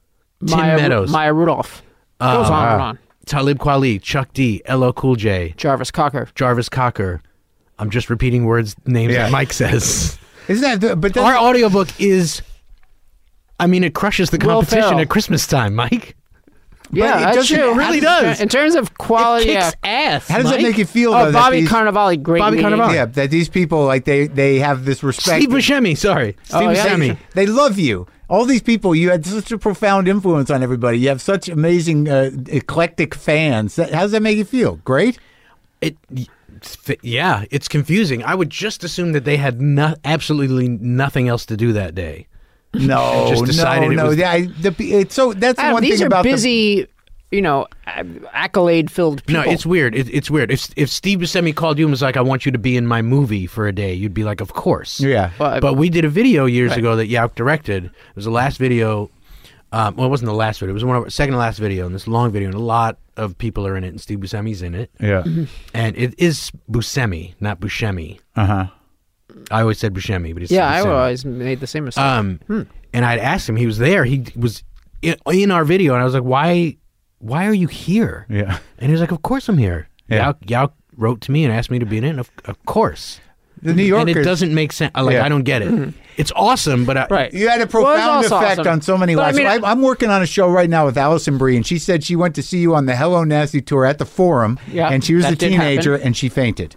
Tim Maya, Meadows, Maya Rudolph. Uh, Goes on and on. Talib Kweli, Chuck D, L L Cool J, Jarvis Cocker. Jarvis Cocker. I'm just repeating words, names Yeah. that Mike says. isn't that? the- But Our that's, audiobook is, I mean, it crushes the Will competition Ferrell. at Christmas time, Mike. Yeah, it that's doesn't- true. it really In- does. In terms of It quality, kicks yeah. ass. how does that Mike. make you feel? Oh, though, Bobby that these, Cannavale, great. Bobby reading. Cannavale. Yeah, that these people like they they have this respect. Steve Buscemi, sorry. Steve Oh, yeah. Buscemi. They love you. All these people, you had such a profound influence on everybody. You have such amazing, uh, eclectic fans. That, how does that make you feel? Great? It, yeah, it's confusing. I would just assume that they had no, absolutely nothing else to do that day. No, Just decided no, it no. was- Yeah, I, the, it's so that's the Adam, one these thing are about the, busy you know, accolade-filled people. No, it's weird. It, it's weird. If if Steve Buscemi called you and was like, "I want you to be in my movie for a day," you'd be like, "Of course." Yeah. Well, But we did a video years Right. ago that Yauk directed. It was the last video. Um, well, it wasn't the last video. It was one of our second to last video, and this long video, and a lot of people are in it, and Steve Buscemi's in it. Yeah. And it is Buscemi, not Buscemi. Uh huh. I always said Buscemi, but it's yeah, I Buscemi. always made the same mistake. Um, and I'd asked him. He was there. He was in, in our video, and I was like, "Why? Why are you here?" Yeah. And he was like, "Of course I'm here." Yeah. Yauk, Yauk wrote to me and asked me to be in it. And of, of course. The New Yorkers. And it doesn't make sense. Like Yeah. I don't get it. It's awesome, but I, right. You had a Well, it's profound also effect awesome. on so many But I lives. mean, I, I'm working on a show right now with Allison Brie, and she said she went to see you on the Hello Nasty tour at the Forum, Yeah, and she was that a did teenager, happen. and she fainted.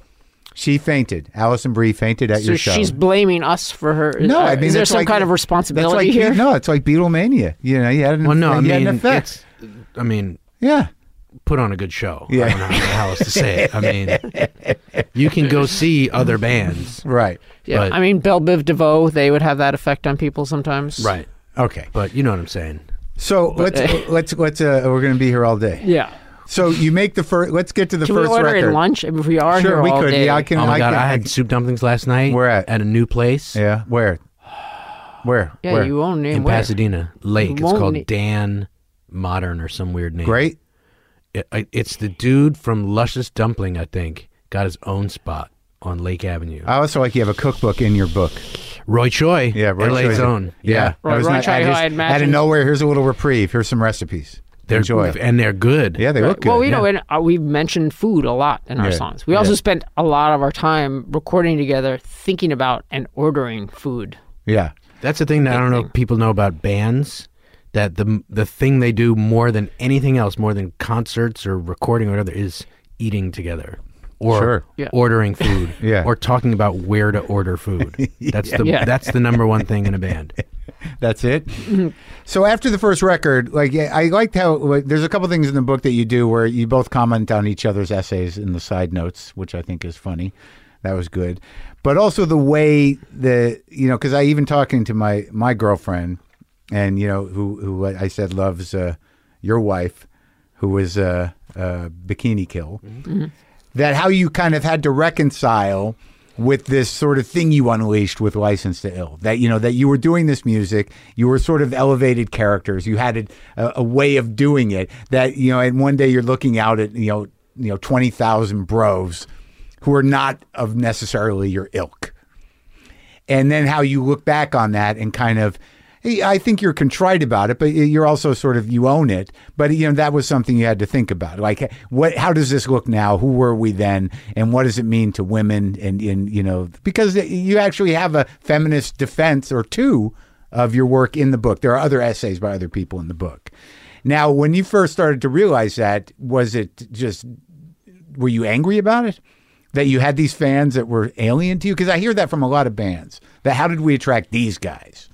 She fainted. Allison Brie fainted at So your show. she's blaming us for her. no, uh, I mean, is there that's some like- kind of that's responsibility like, here? No, it's like Beatlemania. You know, you had an, Well, no, I you had mean, an effect. it's. I mean, Yeah. put on a good show. Yeah. I don't know how else to say it. I mean, you can go see other bands, Right. Yeah, But- I mean, Belle Biv DeVoe, they would have that effect on people sometimes. right? Okay. But you know what I'm saying. So let's let's let's uh, we're going to be here all day. Yeah. So you make the first. Let's get to the Can first we order record. in lunch? I mean, if we are Sure, here we all could. day. Yeah, I can. Oh my I god, can, I had soup dumplings last night. Where at? At a new place. Yeah. Where? Where? Yeah, Where? you won't name in where. Pasadena Lake. You It's won't called na- Dan Modern or some weird name. Great. It, I- it's the dude from Luscious Dumpling, I think, got his own spot on Lake Avenue. I also like you have a cookbook in your book. Roy Choi, Yeah, Roy L A's Choi's- own. Yeah, Roy- That was Roy not- Choi, I who just- I out of imagine- nowhere. Here's a little reprieve. Here's some recipes. They're Enjoy. and they're good. Yeah, they look good. Well, you know, yeah. and uh, we've mentioned food a lot in our Yeah. songs. We also Yeah. spent a lot of our time recording together, thinking about and ordering food. yeah. That's the thing that I don't know if people know about bands. That the the thing they do more than anything else, more than concerts or recording or whatever, is eating together, or Sure. Yeah. ordering food, Yeah. or talking about where to order food. That's the Yeah. that's the number one thing in a band. That's it. So after the first record, like I liked how like, there's a couple things in the book that you do where you both comment on each other's essays in the side notes, which I think is funny. That was good, but also the way that you know, because I even talking to my my girlfriend, and you know who who I said loves uh, your wife, who was uh, uh, Bikini Kill. That how you kind of had to reconcile with this sort of thing you unleashed with License to Ill. That, you know, that you were doing this music, you were sort of elevated characters, you had a, a way of doing it that, you know, and one day you're looking out at, you know, you know, twenty thousand bros who are not of necessarily your ilk. And then how you look back on that and kind of, I think you're contrite about it, but you're also sort of, you own it. But, you know, that was something you had to think about. Like, what? How does this look now? Who were we then? And what does it mean to women? And, and you know, because you actually have a feminist defense or two of your work in the book. There are other essays by other people in the book. Now, when you first started to realize that, was it just, were you angry about it? That you had these fans that were alien to you? Because I hear that from a lot of bands. That how did we attract these guys?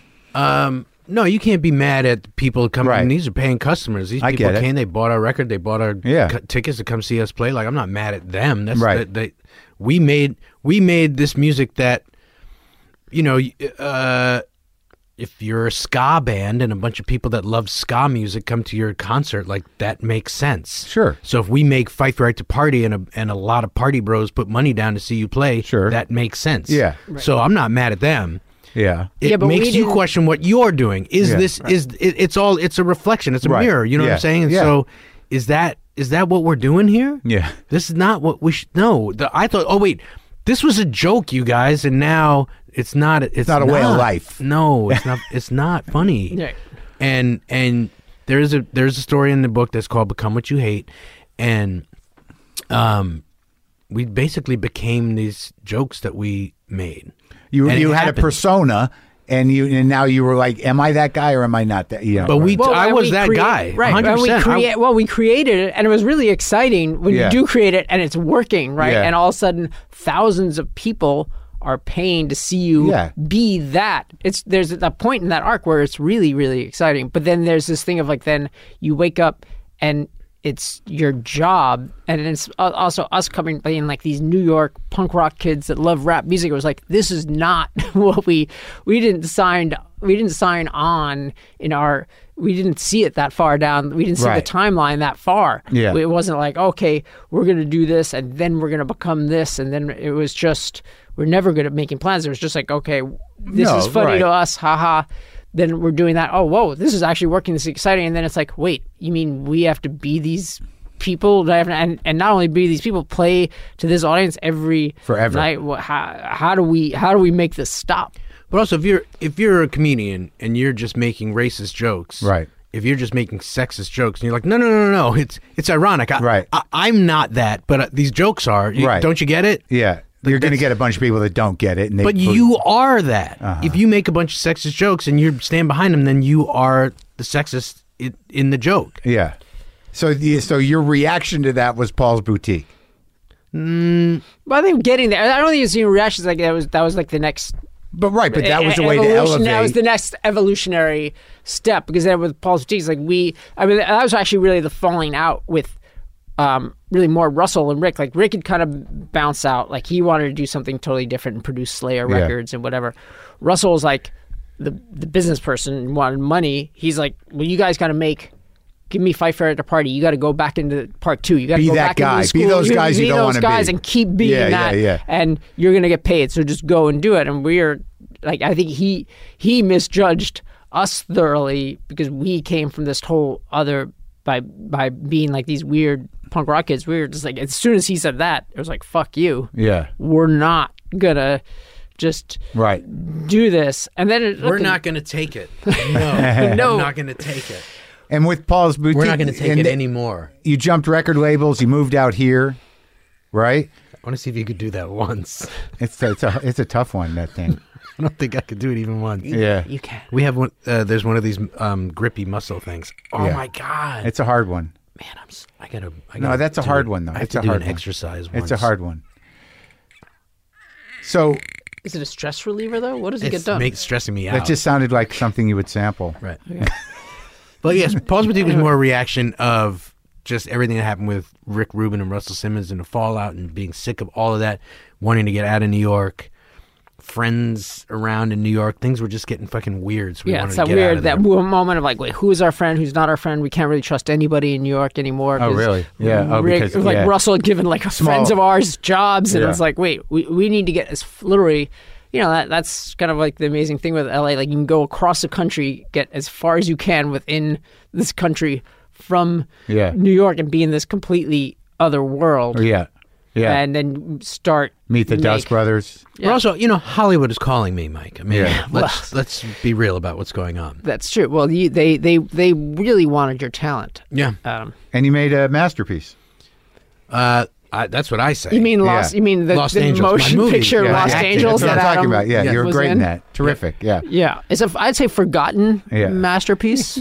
Um, no, you can't be mad at people coming. Right. And these are paying customers. These I people get it. came. They bought our record. They bought our Yeah. cu- tickets to come see us play. Like I'm not mad at them. That's Right. that, they, we made we made this music that, you know, uh, if you're a ska band and a bunch of people that love ska music come to your concert, like that makes sense. Sure. So if we make Fight for Right to Party and a and a lot of party bros put money down to see you play, Sure. that makes sense. Yeah. So I'm not mad at them. Yeah. It Yeah, but we makes you didn't- question what you're doing. Is Yeah. this is it, it's all it's a reflection. It's a Right. mirror. You know what Yeah. I'm saying? And Yeah. so is that is that what we're doing here? Yeah. This is not what we should. No, the, I thought. Oh wait, this was a joke, you guys, and now it's not. It's, not a way of life. No, it's not. It's not funny. Right. And and there's a there's a story in the book that's called "Become What You Hate," and um, we basically became these jokes that we made. You And you it had happened. a persona, and you and now you were like, am I that guy or am I not that? You know, But we, Well, I and was we that create- guy, right? one hundred And we percent. I- create, well, we created it, and it was really exciting when Yeah. you do create it and it's working, right? Yeah. And all of a sudden, thousands of people are paying to see you Yeah. be that. It's there's a point in that arc where it's really, really exciting. But then there's this thing of like, then you wake up and it's your job, and it's also us coming being like these New York punk rock kids that love rap music. It was like, this is not what we we didn't sign we didn't sign on in our we didn't see it that far down. We didn't see Right. the timeline that far. Yeah. It wasn't like, okay, we're going to do this and then we're going to become this, and then it was just we're never good at making plans. It was just like, okay, this No, is funny right. to us, haha. Then we're doing that. Oh, whoa, this is actually working. This is exciting. And then it's like, wait, you mean we have to be these people? That have, and, and not only be these people, play to this audience every Forever. night? Well, How, how do we how do we make this stop? But also, if you're if you're a comedian and you're just making racist jokes, Right. If you're just making sexist jokes, and you're like, no, no, no, no, no, it's it's ironic. I, Right. I, I'm not that, but uh, these jokes are. You, Right. Don't you get it? Yeah. You're going to that's- get a bunch of people that don't get it. And they, But you are that. Uh-huh. If you make a bunch of sexist jokes and you stand behind them, then you are the sexist in, in the joke. Yeah. So, the, so your reaction to that was Paul's Boutique. But I think getting there, I don't think it's even reactions like that was that was like the next But right, but that was e- the way to evolution. elevate. That was the next evolutionary step, because then with Paul's Boutiques, like we, I mean, that was actually really the falling out with, um, really more Russell and Rick. Like Rick had kind of bounced out, like he wanted to do something totally different and produce Slayer Yeah. records and whatever. Russell was like the the business person, wanted money. He's like, well, you guys got to make. Give me Fight Fair at the party. You got to go back into part two. You got to Be go that back guy. into the Be school. those guys you be don't those wanna guys be. and keep being Yeah, yeah, that. yeah. And you're gonna get paid. So just go and do it. And we're like, I think he he misjudged us thoroughly, because we came from this whole other by by being like these weird punk rock kids. We were just like, as soon as he said that, it was like, fuck you. Yeah. We're not gonna just Right. do this. And then it, We're not going to take it. No, No. we're not going to take it. And with Paul's Boutique, We're not going to take and it the- anymore. You jumped record labels. You moved out here, right? I want to see if you could do that once. It's it's a it's a tough one, that thing. I don't think I could do it even once. Yeah. You can. We have one. Uh, there's one of these um, grippy muscle things. Oh Yeah. my god! It's a hard one. Man, I'm. s- I gotta. I No, gotta that's a do hard it. one, though. I have It's to a do hard an one. exercise. Once. It's a hard one. So Is it a stress reliever though? What does it It's get done? makes stressing me out. that just sounded like something you would sample. Right. But yes, Paul's Boutique was more a reaction of just everything that happened with Rick Rubin and Russell Simmons and the fallout and being sick of all of that, wanting to get out of New York, friends around in New York. Things were just getting fucking weird. So we Yeah, wanted it's to that get out weird of that there. moment of like, wait, who's our friend? Who's not our friend? We can't really trust anybody in New York anymore. Oh, 'cause really? Yeah. Oh, Rick, because it was like yeah. Russell had given like friends of ours jobs, and Yeah. it was like, wait, we we need to get as literally, you know, that that's kind of like the amazing thing with L A. Like you can go across the country, get as far as you can within this country from Yeah. New York, and be in this completely other world, Yeah. Yeah. and then start Meet the make- Dust Brothers. But also, you know, Hollywood is calling me, Mike. I mean, Yeah. let's let's be real about what's going on. That's true. Well, you, they they they really wanted your talent, Yeah. Adam. And you made a masterpiece. Uh, I, that's what I say. You mean Lost? Yeah. You mean the, Lost the Angels, my motion movie. picture Yeah, Lost acting. Angels? That's what that I'm talking Adam about. Yeah, you were was great in in? that. Terrific. Yeah. Yeah, it's a I'd say forgotten Yeah. masterpiece,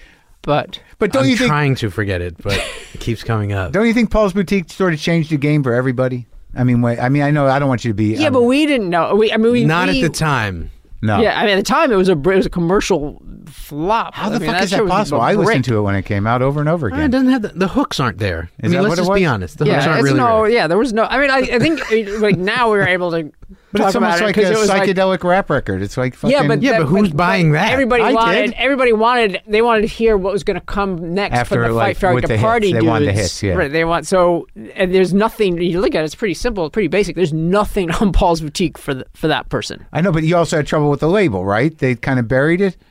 but But don't I'm you think trying to forget it, but it keeps coming up. don't you think Paul's Boutique sort of changed the game for everybody? I mean, wait, I mean, I know I don't want you to be. yeah, um, but we didn't know. We I mean, we Not we, at the time. no. Yeah, I mean, at the time it was a it was a commercial flop. How the I mean, fuck is shit that was possible? a I brick. listened to it when it came out over and over Uh, It again. doesn't have the, the hooks aren't there. I Is mean, that let's what it just was? be honest. The Yeah, hooks aren't it's really no. there. Yeah, there was no. I mean, I, I think like now we're able to But talk it's almost about like it a because it was like psychedelic rap record. It's like fucking yeah, but Yeah, but who's buying that? Everybody I wanted. did. Everybody wanted. They wanted to hear what was going to come next After, for the like, Fight Fair with the the hits. party They dudes. wanted the hits, yeah. Right. They want so, and there's nothing. You look at it, it's pretty simple, pretty basic. There's nothing on Paul's Boutique for the, for that person. I know, but you also had trouble with the label, right? They kind of buried it.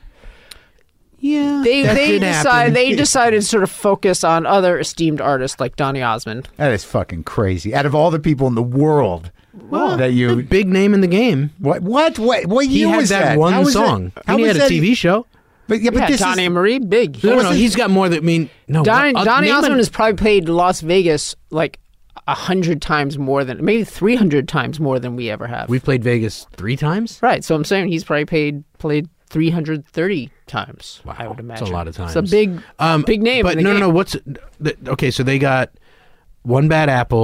Yeah, They that they did decided happen. they decided to sort of focus on other esteemed artists like Donny Osmond. That is fucking crazy. Out of all the people in the world Well, that you big name in the game. what what what what He year had was that, that? one How was song. That, how and he was had a that- T V show. But yeah, but Yeah, this Donny is and Marie, big. No, no, no. wasn't- He's got more than I mean. No, Donny, uh, Donny name Osmond an- has probably played Las Vegas like a hundred times more than maybe three hundred times more than we ever have. We've played Vegas three times. Right, so I'm saying he's probably paid played three hundred thirty times. Wow, I would that's imagine a lot of times. It's a big, Um, big name. But in the no, game. no, no. What's the, okay? So they got One Bad Apple,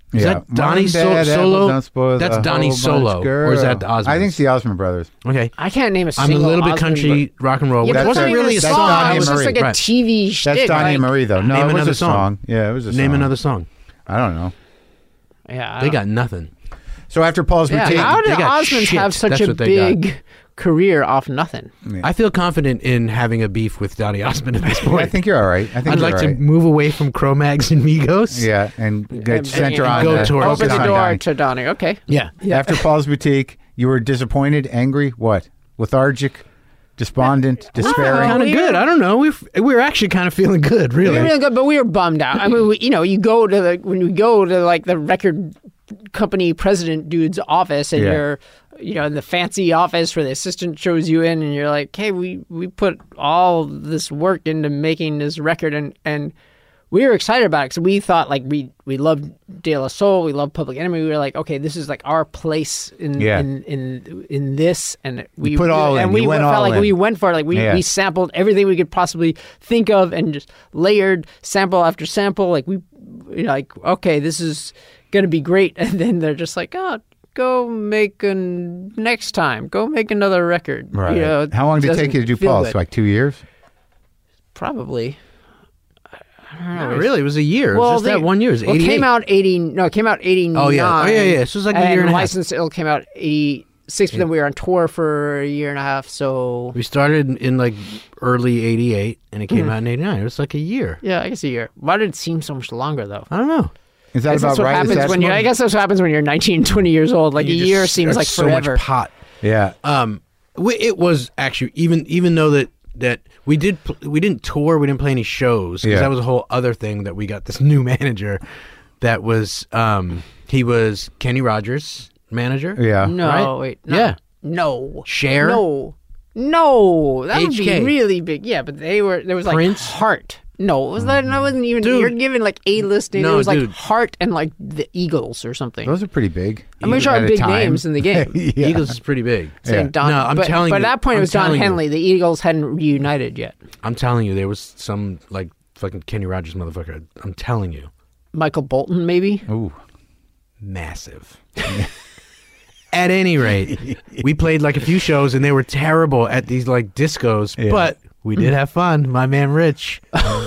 Is Yeah. that Donnie Mom, so- Dad, Apple, Solo? don't spoil That's the Donnie whole Solo, bunch, or is that the girl. Osmonds? I think it's the Osmond Brothers. Okay. I can't name a I'm single a little bit Osmond, country rock and roll. Yeah, That but it That's wasn't a- even a that's song. Donnie It was and just like Marie. a Right. T V That's shtick. Donnie like, and Marie, though. No, Name it was another a song. song. Yeah, it was a Name song. another song. I don't know. Yeah, I They don't- got nothing. So after Paul's Yeah, Boutique, how did they got Osmonds shit. have such That's a what they got. big career off nothing? I feel confident in having a beef with Donny Osmond at this point. I think you're all right. I think I'd you're like all to right. move away from Cro-Mags and Migos. Yeah, and get And- center and on go the, towards focus Open the on door Donnie. to Donnie. Okay. Yeah. After Paul's Boutique, you were disappointed, angry, what? Lethargic, despondent, despairing. Kind of we good. were- I don't know. We we were actually kind of feeling good, We really. were really good, but we were bummed out. I mean, we, you know, you go to the when we go to like the record company president dude's office, and Yeah. you're, you know, in the fancy office where the assistant shows you in, and you're like, "Hey, we we put all this work into making this record," and and we were excited about it because we thought like we we loved De La Soul, we loved Public Enemy. We were like, okay, this is like our place in Yeah. in, in in this, and we You put all and in. we You went felt all like in. we went for it. Like we Yeah. we sampled everything we could possibly think of and just layered sample after sample. Like we, you know, like okay, this is gonna be great, and then they're just like, oh, go make a next time, go make another record. Right. You know, How long did it take you to do doesn't feel Paul's? good. Like two years? Probably. Not really. It was a year. It was Well, just they- that one year. It was well, it eighty-eight. came out eighty. No, it came out eighty nine. Oh, yeah. Oh, yeah, yeah. So it was like a year and a half. License Ill came out eighty six, but then we were on tour for a year and a half. So We started in, in like early eighty-eight, and it came Mm-hmm. out in eighty-nine. It was like a year. yeah, I guess a year. Why did it seem so much longer though? I don't know. Is I that guess about that's what right? Is happens that when you. smart? I guess that's what happens when you're nineteen, twenty years old. Like You a just year seems got like so forever. much pot. Yeah. Um, we, it was actually even even though that that we did pl- we didn't tour, we didn't play any shows because Yeah. that was a whole other thing that we got this new manager that was um he was Kenny Rogers manager. Yeah. No, Right? wait. No. Yeah. No. Cher? No. No. That would H K. be really big. Yeah, but they were. There was like Prince? Heart. No, it was that? That wasn't even. Dude. You're giving like A listing. No, it was like dude. Heart and like the Eagles or something. Those are pretty big. I'm pretty sure At are a big time. names in the game. yeah. Eagles is pretty big. Saying Yeah. Don, No, I'm but, telling but you. at that point, I'm it was Don telling you. Henley. The Eagles hadn't reunited yet. I'm telling you, there was some like fucking Kenny Rogers motherfucker. I'm telling you, Michael Bolton, maybe. Ooh. massive. At any rate, we played like a few shows and they were terrible at these like discos, Yeah. but we did have fun. My man Rich.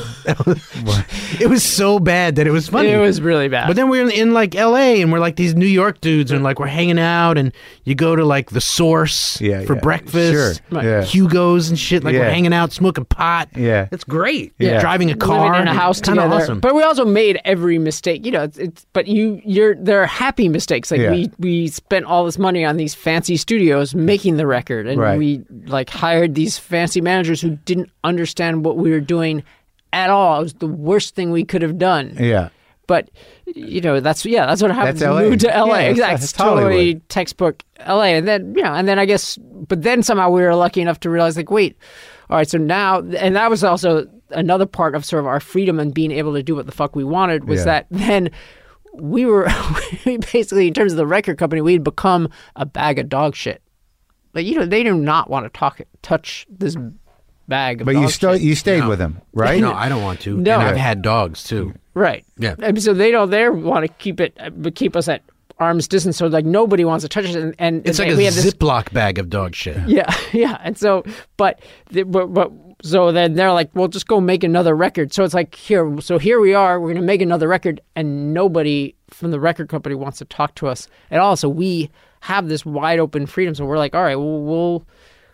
It was so bad that it was funny. It was really bad. But then we're in, in like L A and we're like these New York dudes and like we're hanging out and you go to like the Source Yeah, for yeah. breakfast, Sure. Yeah. Hugo's and shit. Like Yeah. we're hanging out, smoking pot. Yeah. It's great. Yeah. Driving a car. living in a house kind of together. awesome. But we also made every mistake. You know, it's, it's but you you're they're happy mistakes. Like Yeah. we we spent all this money on these fancy studios making the record, and Right. we like hired these fancy managers who didn't understand what we were doing at all. It was the worst thing we could have done. Yeah. But you know, that's yeah, that's what happens. That's when L A. you move to L A. Yeah, it's- exactly. it's It's totally Hollywood. textbook L A. And then you know, and then I guess, but then somehow we were lucky enough to realize, like, wait, all right, so now, and that was also another part of sort of our freedom and being able to do what the fuck we wanted was Yeah. that then we were we basically, in terms of the record company, we had become a bag of dog shit. Like, you know, they do not want to talk touch this bag of But dog you still shit. you stayed No. with him, right? No, I don't want to. No. And I've had dogs too. Right. Yeah. And so they don't. They want to keep it, but keep us at arm's distance. So like nobody wants to touch it. And, and It's like and a we have this. Ziploc bag of dog shit. Yeah, yeah. And so, but, the, but, but, so then they're like, well, just go make another record. So it's like here. So here we are. We're gonna make another record, and nobody from the record company wants to talk to us at all. So we have this wide open freedom. So we're like, all right, well, we'll.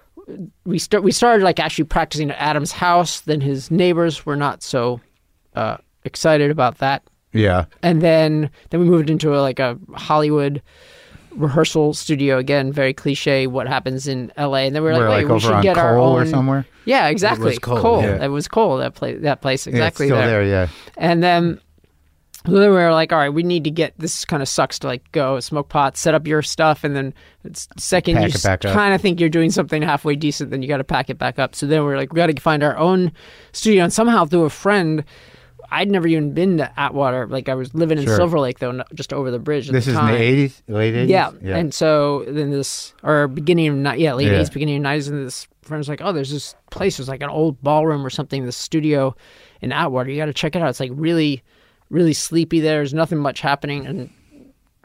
We start. We started like actually practicing at Adam's house. Then his neighbors were not so uh, excited about that. Yeah. And then then we moved into a, like a Hollywood rehearsal studio again, very cliche. What happens in L A? And then we were like, We're wait, like we over should on get our Cole own. or somewhere. Yeah, exactly. Cole, yeah. It was Cole. That place. That place exactly Yeah, it's still there. there. Yeah. And then. So then we were like, all right, we need to get this. Kind of sucks to like go smoke pot, set up your stuff, and then it's second Pack you it back up. kind of think you're doing something halfway decent, then you got to pack it back up. So then we we're like, we got to find our own studio, and somehow through a friend, I'd never even been to Atwater. Like I was living in Sure. Silver Lake though, not- just over the bridge. At This the is time. in the eighties, late eighties. Yeah. and so then this, or beginning of ni- yeah, late Yeah. eighties, beginning of nineties, and this friend was like, oh, there's this place, there's like an old ballroom or something, this studio in Atwater. You got to check it out. It's like really, really sleepy there. There's nothing much happening, and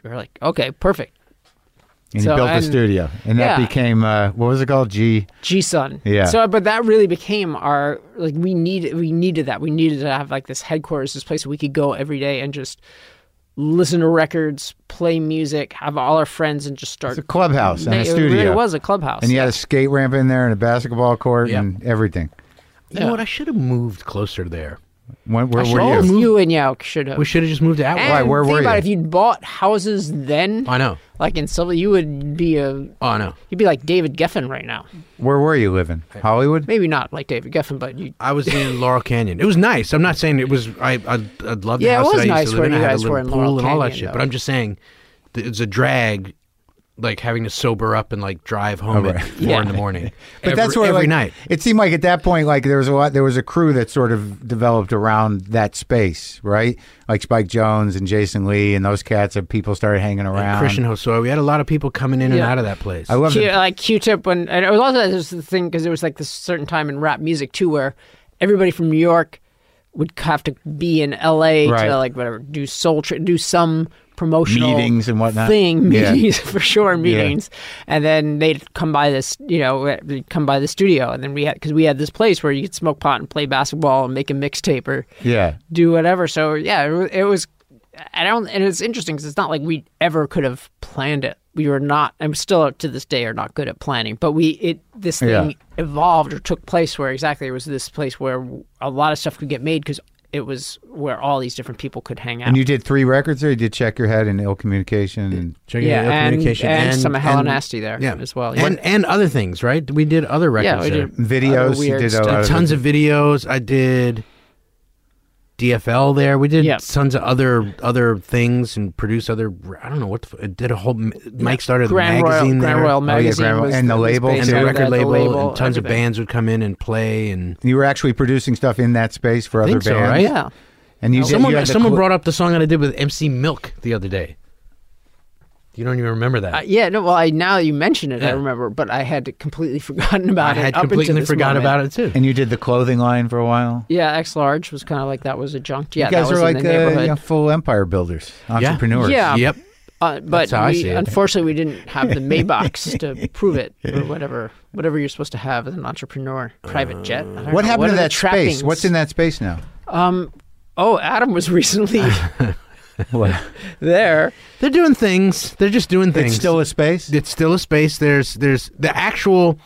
we were like, okay, perfect. And So, you built and- a studio, and that yeah. became uh, what was it called? G. G-Sun. Yeah. So, but that really became our like we needed we needed that we needed to have like this headquarters, this place where we could go every day and just listen to records, play music, have all our friends, and just start. It's a clubhouse and a It studio. really was a clubhouse. And you had a skate ramp in there and a basketball court Yep. and everything. You know what? I should have moved closer there. When, where I were should- you? You and Yauk should have. We should have just moved to Atwood. Why? And Where think were about you? it, if you'd bought houses then, I know. like in Silver, you would be a Oh, I know. you'd be like David Geffen right now. Where were you living? Hollywood? Maybe not like David Geffen, but you. I was in Laurel Canyon. It was nice. I'm not saying it was. I I'd, I'd love the Yeah, it house was that I nice used to live where in. I you had a guys little were in pool Laurel and all that Canyon, shit. though. But I'm just saying, th- it's a drag. Like having to sober up and like drive home Oh, at right. four Yeah. in the morning. But every, that's where every like, night. It seemed like at that point, like there was a lot. There was a crew that sort of developed around that space, right? Like Spike Jones and Jason Lee and those cats. And people started hanging around. Christian Hosoi. We had a lot of people coming in and Yeah. out of that place. I love Q, it. like Q-Tip when and it was also this the thing because there was like this certain time in rap music too where everybody from New York would have to be in L A Right. to like whatever do soul tra- do some promotional Meetings and whatnot. thing Yeah. meetings for sure meetings and then they'd come by this you know they'd come by the studio and then we had because we had this place where you could smoke pot and play basketball and make a mixtape or Yeah. do whatever. So yeah, it, wa- it was. I don't, and it's interesting because it's not like we ever could have planned it. We were not, and still to this day are not good at planning. But we, it, this thing Yeah. evolved or took place where exactly it was this place where a lot of stuff could get made because it was where all these different people could hang out. And you did three records there. You did Check Your Head and Ill Communication. And Check yeah, Your and, Communication and, some of Hell and- Nasty there yeah. as well. And and other things, right? We did other records yeah, we there. did Videos, other you weird did a stuff. lot of- Tons of videos. I did D F L there. We did Yeah. tons of other other things and produced other. I don't know what the, f- did a whole. Mike started Grand the Royal, magazine Grand there. Royal yeah, magazine Grand Royal- was and the was label, based and too. the out of record that, the label, and tons of everything. bands would come in and play. And you were actually producing stuff in that space for I other think so, bands. right? Yeah. And you did, someone you had the someone cl- brought up the song that I did with M C Milk the other day. You don't even remember that? Uh, yeah, no. Well, I, now that you mention it, I Yeah. remember, but I had completely forgotten about I it. had up until completely this forgot moment. about it too. And you did the clothing line for a while. Yeah, X Large was kind of like that was a junk. Yeah, you guys that was are in like the uh, neighborhood. you know, full empire builders, entrepreneurs. Yeah. Yep. Uh, but That's how I we, see it. unfortunately, we didn't have the Maybachs to prove it, or whatever, whatever you're supposed to have as an entrepreneur. Private jet. I don't What know. happened What to are the that space? trappings? What's in that space now? Um, oh, Adam was recently What? there. They're doing things. They're just doing things. It's still a space. It's still a space. There's there's the actual.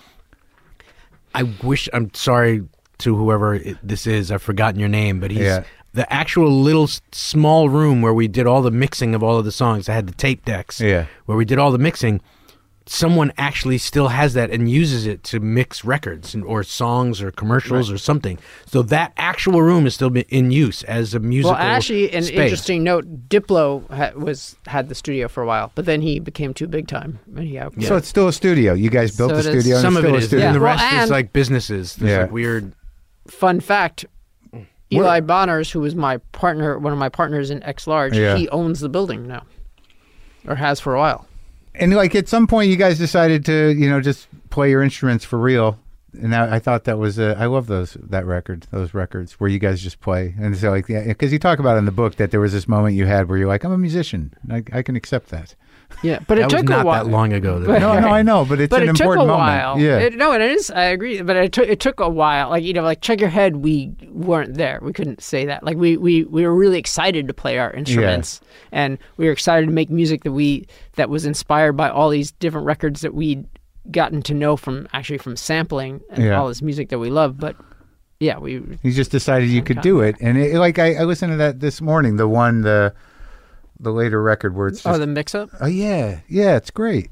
I wish. I'm sorry to whoever it, this is. I've forgotten your name, but he's Yeah. the actual little s- small room where we did all the mixing of all of the songs. I had the tape decks. Yeah. Where we did all the mixing. Someone actually still has that and uses it to mix records and, or songs or commercials or something. So that actual room is still be- in use as a musical. Well, actually, an space. interesting note: Diplo ha- was had the studio for a while, but then he became too big time, and he out. So it's still a studio. You guys built So the it is- studio. and Some it's of still it a is, studio. and the Well, rest is and- like businesses. There's Yeah. like weird. Fun fact: Eli Bonners, who was my partner, one of my partners in X Large, Yeah. he owns the building now, or has for a while. And like at some point, you guys decided to, you know, just play your instruments for real. And I, I thought that was, uh, I love those that record, those records where you guys just play. And so like, yeah, because you talk about in the book that there was this moment you had where you're like, I'm a musician, I, I can accept that. Yeah, but it That took was not a while. that long ago. But- No, no, I know, but it's but an it took a important moment. while. Yeah, It, no, and it is. I agree. But it took it took a while. Like you know, like Check Your Head, we weren't there. We couldn't say that. Like we we, we were really excited to play our instruments, and we were excited to make music that we that was inspired by all these different records that we'd gotten to know from actually from sampling and Yeah. all this music that we love. But yeah, we you just decided you could kind do of- it. And it, like I, I listened to that this morning, the one, the the later record where it's just, oh the mix up. oh yeah, yeah, it's great.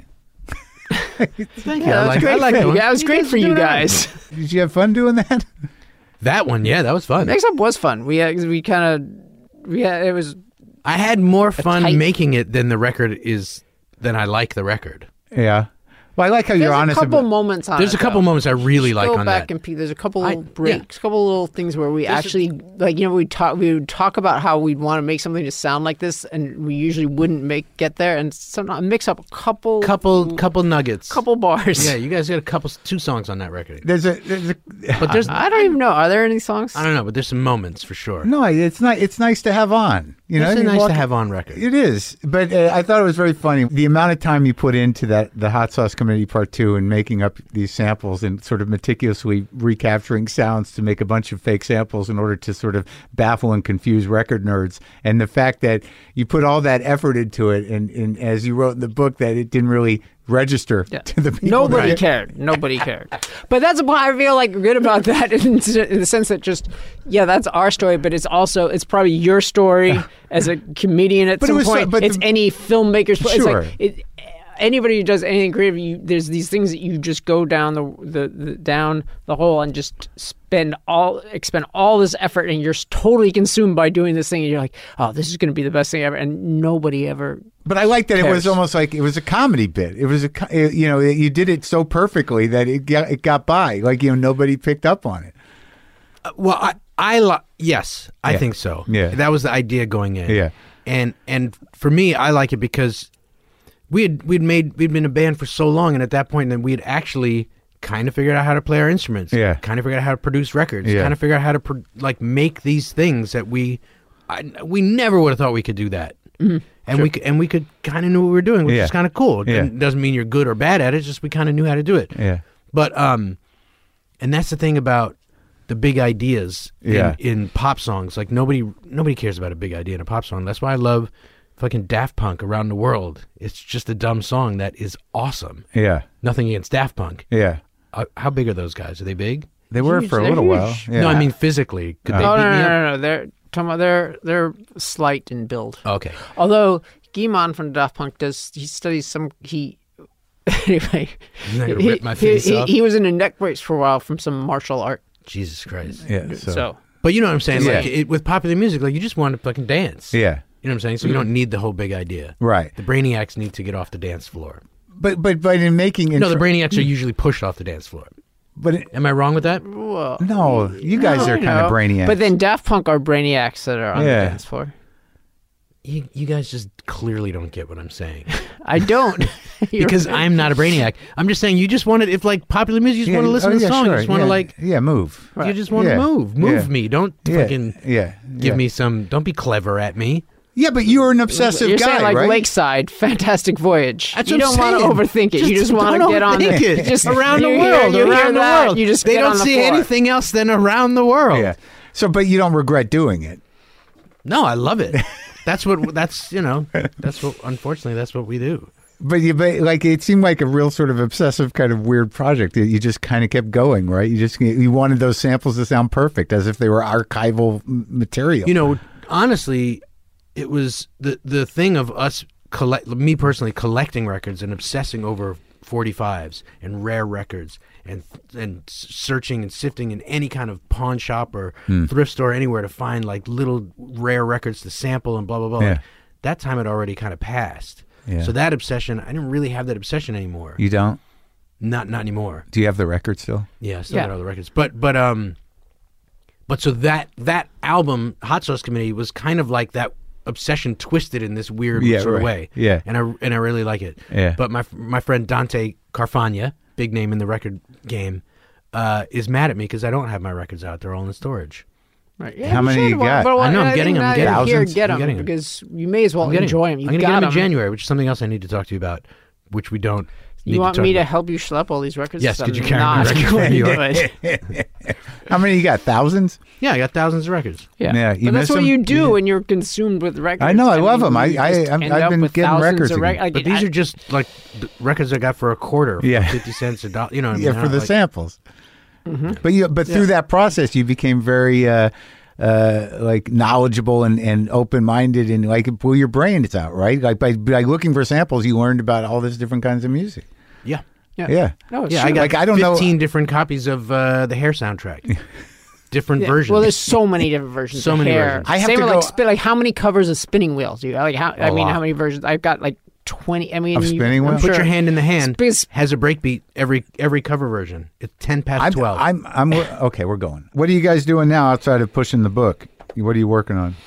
Thank you. Yeah, I that was like, great I like for that you. one. Yeah, it was great for you doing all right. guys. Did you have fun doing that? That one, yeah, that was fun. Mix up was fun. We uh, we kind of we had, it was I had more fun tight- making it than the record is than I like the record. Yeah. Well, I like how there's you're a honest couple about. moments on There's it, a couple though. moments I really Just like go on back that. and peek. There's a couple I- little breaks, a couple little things where we There's a- actually like you know we talk we would talk about how we'd want to make something to sound like this, and we usually wouldn't make get there, and sometimes mix up a couple couple couple nuggets. couple bars. Yeah, you guys got a couple two songs on that record. There's a, there's a But there's I don't even know. Are there any songs? I don't know, but there's some moments for sure. no. It's not. It's nice to have on. You know, It's you nice walk- to have on record. It is, but uh, I thought it was very funny the amount of time you put into that the Hot Sauce Committee Part Two and making up these samples and sort of meticulously recapturing sounds to make a bunch of fake samples in order to sort of baffle and confuse record nerds. And the fact that you put all that effort into it, and, and as you wrote in the book, that it didn't really register Yeah. to the people. Nobody that- cared. Nobody cared. But that's why I feel like good about that in, in the sense that just, yeah, that's our story, but it's also, it's probably your story as a comedian at But it some was so- point. but it's the- any filmmaker's story. Sure. It's like, it, anybody who does anything creative, you, there's these things that you just go down the, the, the down the hole and just spend all expend all this effort, and you're totally consumed by doing this thing, and you're like, oh, this is going to be the best thing ever, and nobody ever. But I like that it was cares. almost like it was a comedy bit. It was a, co- it- you know, you did it so perfectly that it got, it got by. Like, you know, nobody picked up on it. Well, I, I li- yes, I Yeah. think so. Yeah. That was the idea going in. Yeah. And and for me, I like it because we had we'd made we'd been a band for so long, and at that point, then we had actually kind of figured out how to play our instruments. Yeah. Kind of figured out how to produce records. Yeah. Kind of figured out how to pro- like make these things that we I, we never would have thought we could do that. Mm-hmm. And we could, and we could kind of knew what we were doing, which Yeah. is kind of cool. Yeah. It doesn't mean you're good or bad at it. It's just we kind of knew how to do it. Yeah. But um, and that's the thing about the big ideas Yeah. in, in pop songs. Like nobody nobody cares about a big idea in a pop song. That's why I love fucking Daft Punk Around the World. It's just a dumb song that is awesome. Yeah. Nothing against Daft Punk. Yeah. Uh, how big are those guys? Are they big? They were Huge. for a They're little huge. while. Yeah. No, I mean physically. Could they Oh beat no, me no, up? no, no, they're talking about they're they're slight in build. Okay. Although Guimon from Daft Punk does, he studies some he. Anyway, Isn't that gonna he, rip my he- face he- off? he was in a neck brace for a while from some martial art. Jesus Christ. Yeah. So, So, But you know what I'm saying? Like Yeah. it, with popular music, like you just want to fucking dance. yeah. You know what I'm saying? So you don't need the whole big idea. Right. The brainiacs need to get off the dance floor. But but but in making No, the intro- brainiacs are usually pushed off the dance floor. but it, Am I wrong with that? well, no, you guys no, are you kind of know. brainiacs. But then Daft Punk are brainiacs that are on Yeah. the dance floor. You, you guys just clearly don't get what I'm saying. I don't. You're Because right. I'm not a brainiac. I'm just saying you just wanted, if like popular music, you just Yeah, want to listen oh, to the yeah, song. sure, You just want to yeah. like, yeah, move. you just want Yeah. to move. Move Yeah. me. Don't Yeah. fucking yeah. give yeah. me some, don't be clever at me. Yeah, but you were an obsessive You're guy, saying like right? Lakeside, Fantastic Voyage. That's you what don't I'm want to saying. overthink it. you just want don't to get on the overthink it. just around the you hear- world, you hear around the that, world. You just they get don't on the see floor. anything else than around the world. Yeah. So, but you don't regret doing it. No, I love it. That's what. That's you know. That's what. Unfortunately, that's what we do. But you, but like, it seemed like a real sort of obsessive kind of weird project. You- You just kind of kept going, right? You just you wanted those samples to sound perfect, as if they were archival m- material. You know, honestly, it was the the thing of us collect. Me personally, collecting records and obsessing over forty-fives and rare records and and searching and sifting in any kind of pawn shop or Hmm. thrift store anywhere to find like little rare records to sample and blah blah blah. Yeah. Like, that time had already kind of passed. Yeah. So that obsession, I didn't really have that obsession anymore. You don't? Not not anymore. Do you have the record still? Yeah, I still Yeah. got all the records. But but um but so that that album, Hot Sauce Committee, was kind of like that obsession twisted in this weird Yeah, sort of right. way. Yeah. And I and I really like it. Yeah. But my my friend Dante Carfagna, big name in the record game, uh, is mad at me because I don't have my records out. They're all in storage. Right. Yeah, How many should. you Well, got? but I know, I'm think getting 'em, now I'm you're getting here, thousands. get I'm them getting 'em. because you may as well I'm getting enjoy them. I'm You gonna got get them in 'em. January, which is something else I need to talk to you about, which we don't. need You want talk me to about. help you schlep all these records? Yes, I'm could you carry my not records going to New to York? do it. How many you got? Thousands? Yeah, I got thousands of records. Yeah, Yeah, you but that's miss what 'em? you do Yeah. when you're consumed with records. I know, I love mean, 'em. I- you I- just I'm- end I've up been with getting thousands records of again. rec- like, But these I- are just like the records I got for a quarter, Yeah. for fifty cents a dollar. You know what I mean? Yeah, I for don't the like- samples. But you, but through that process, you became very uh, uh, like knowledgeable and, and open minded, and like it blew your brains out, right? Like by by looking for samples, you learned about all this different kinds of music. Yeah. Yeah. Yeah, No, it's Yeah, true. I got Like, I don't know- fifteen different copies of uh, the Hair soundtrack. Different Yeah. versions. Well, there's so many different versions. So of many hair. versions. I have Same to with go- like, spin, like how many covers of Spinning Wheel do you like? How I A mean, lot. how many versions? I've got like twenty. I mean, Of you- Spinning I'm Wheel? sure. Put your hand in the hand. Because- Has a breakbeat every every cover version. It's ten past I'm, twelve. I'm I'm okay. We're going. What are you guys doing now outside of pushing the book? What are you working on?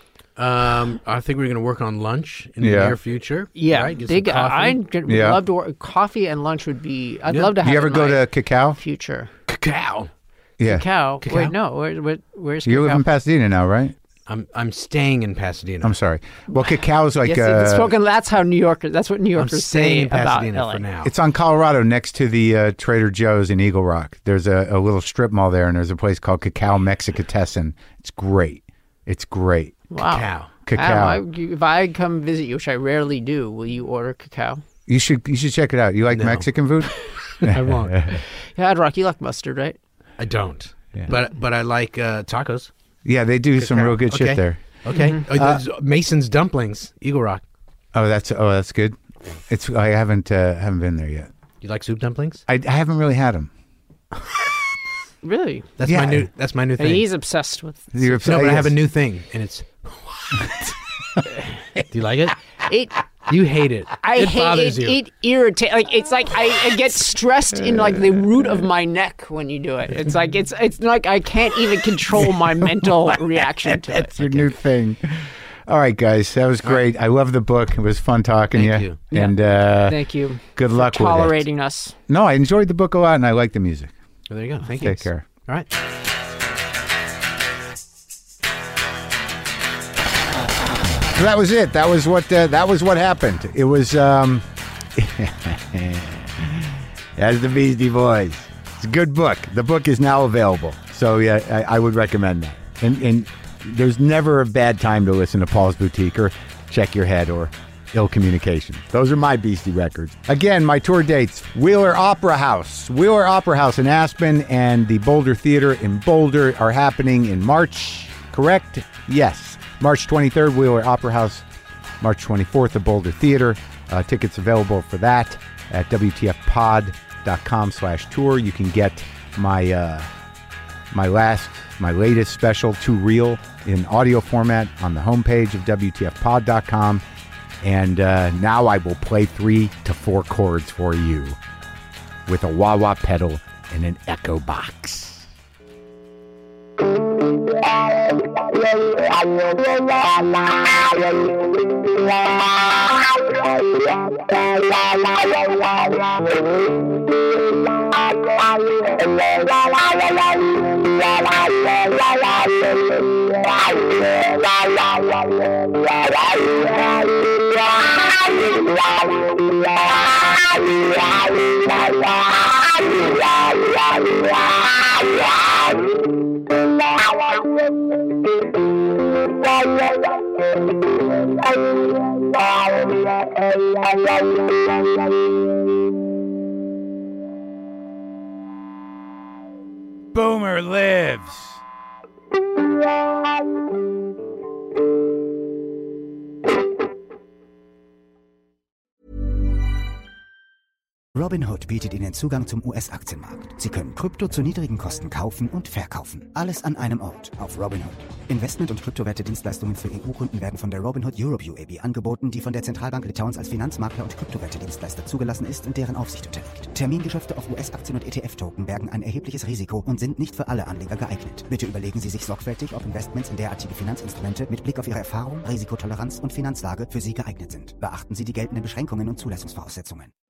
um, I think we're going to work on lunch in the Yeah. near future. Yeah, right? Get some big. coffee. I'd would Yeah. love to work. Coffee and lunch would be. I'd Yeah. love to Do have. you ever in go my to Cacao? future? Cacao. Yeah, Cacao. Cacao? Wait, no. Where, where, where's you Cacao? live in Pasadena now, right? I'm I'm staying in Pasadena. I'm sorry. Well, Cacao's like Yes, uh, it's spoken. That's how New Yorkers. That's what New I'm Yorkers staying say in about Pasadena L A. for now. it's on Colorado next to the uh, Trader Joe's in Eagle Rock. There's a, a little strip mall there, and there's a place called Cacao Mexicatessen. It's great. It's great. Wow. Cacao. Cacao. Um, I, if I come visit you, which I rarely do, will you order cacao? You should you should check it out. You like No. Mexican food? I won't. Yeah, Rock, you like mustard, right? I don't. Yeah. But but I like uh, tacos. Yeah, they do some Cacao. real good Okay. shit there. Okay. Mm-hmm. Oh, there's Mason's dumplings, Eagle Rock. Oh, that's oh, that's good. It's I haven't uh, haven't been there yet. You like soup dumplings? I, I haven't really had them. Really? That's Yeah. my new. That's my new And thing. he's obsessed with You're No, but I have a yes. new thing, and it's. Do you like it? it. You hate it. I it hate bothers it. you. It irritates. Like it's like I, I get stressed in like the root of my neck when you do it. It's like it's it's like I can't even control my mental reaction to it. That's your new thing. All right, guys, that was great. I love the book. It was fun talking Thank to you. And uh, Thank you. good for luck with it. tolerating us. No, I enjoyed the book a lot, and I like the music. Well, there you go. Thank you. Take care. All right. So that was it. That was what uh, that was what happened. It was um as the Beastie Boys. It's a good book. The book is now available. So yeah, I, I would recommend that. And and there's never a bad time to listen to Paul's Boutique or Check Your Head or Ill Communication. Those are my Beastie records. Again, my tour dates: Wheeler Opera House, Wheeler Opera House in Aspen, and the Boulder Theater in Boulder are happening in March. Correct? Yes. March twenty-third, Wheeler Opera House. March twenty-fourth, the Boulder Theater. Uh, tickets available for that at W T F pod dot com slash tour. You can get my uh, my last, my latest special, Too Real, in audio format on the homepage of W T F pod dot com. And uh, now I will play three to four chords for you with a wah-wah pedal and an echo box. Boomer lives. Robinhood bietet Ihnen Zugang zum U S-Aktienmarkt. Sie können Krypto zu niedrigen Kosten kaufen und verkaufen. Alles an einem Ort auf Robinhood. Investment- und Kryptowerte-Dienstleistungen für E U-Kunden werden von der Robinhood Europe U A B angeboten, die von der Zentralbank Litauens als Finanzmakler und Kryptowerte-Dienstleister zugelassen ist und deren Aufsicht unterliegt. Termingeschäfte auf U S-Aktien und E T F-Token bergen ein erhebliches Risiko und sind nicht für alle Anleger geeignet. Bitte überlegen Sie sich sorgfältig, ob Investments in derartige Finanzinstrumente mit Blick auf Ihre Erfahrung, Risikotoleranz und Finanzlage für Sie geeignet sind. Beachten Sie die geltenden Beschränkungen und Zulassungsvoraussetzungen.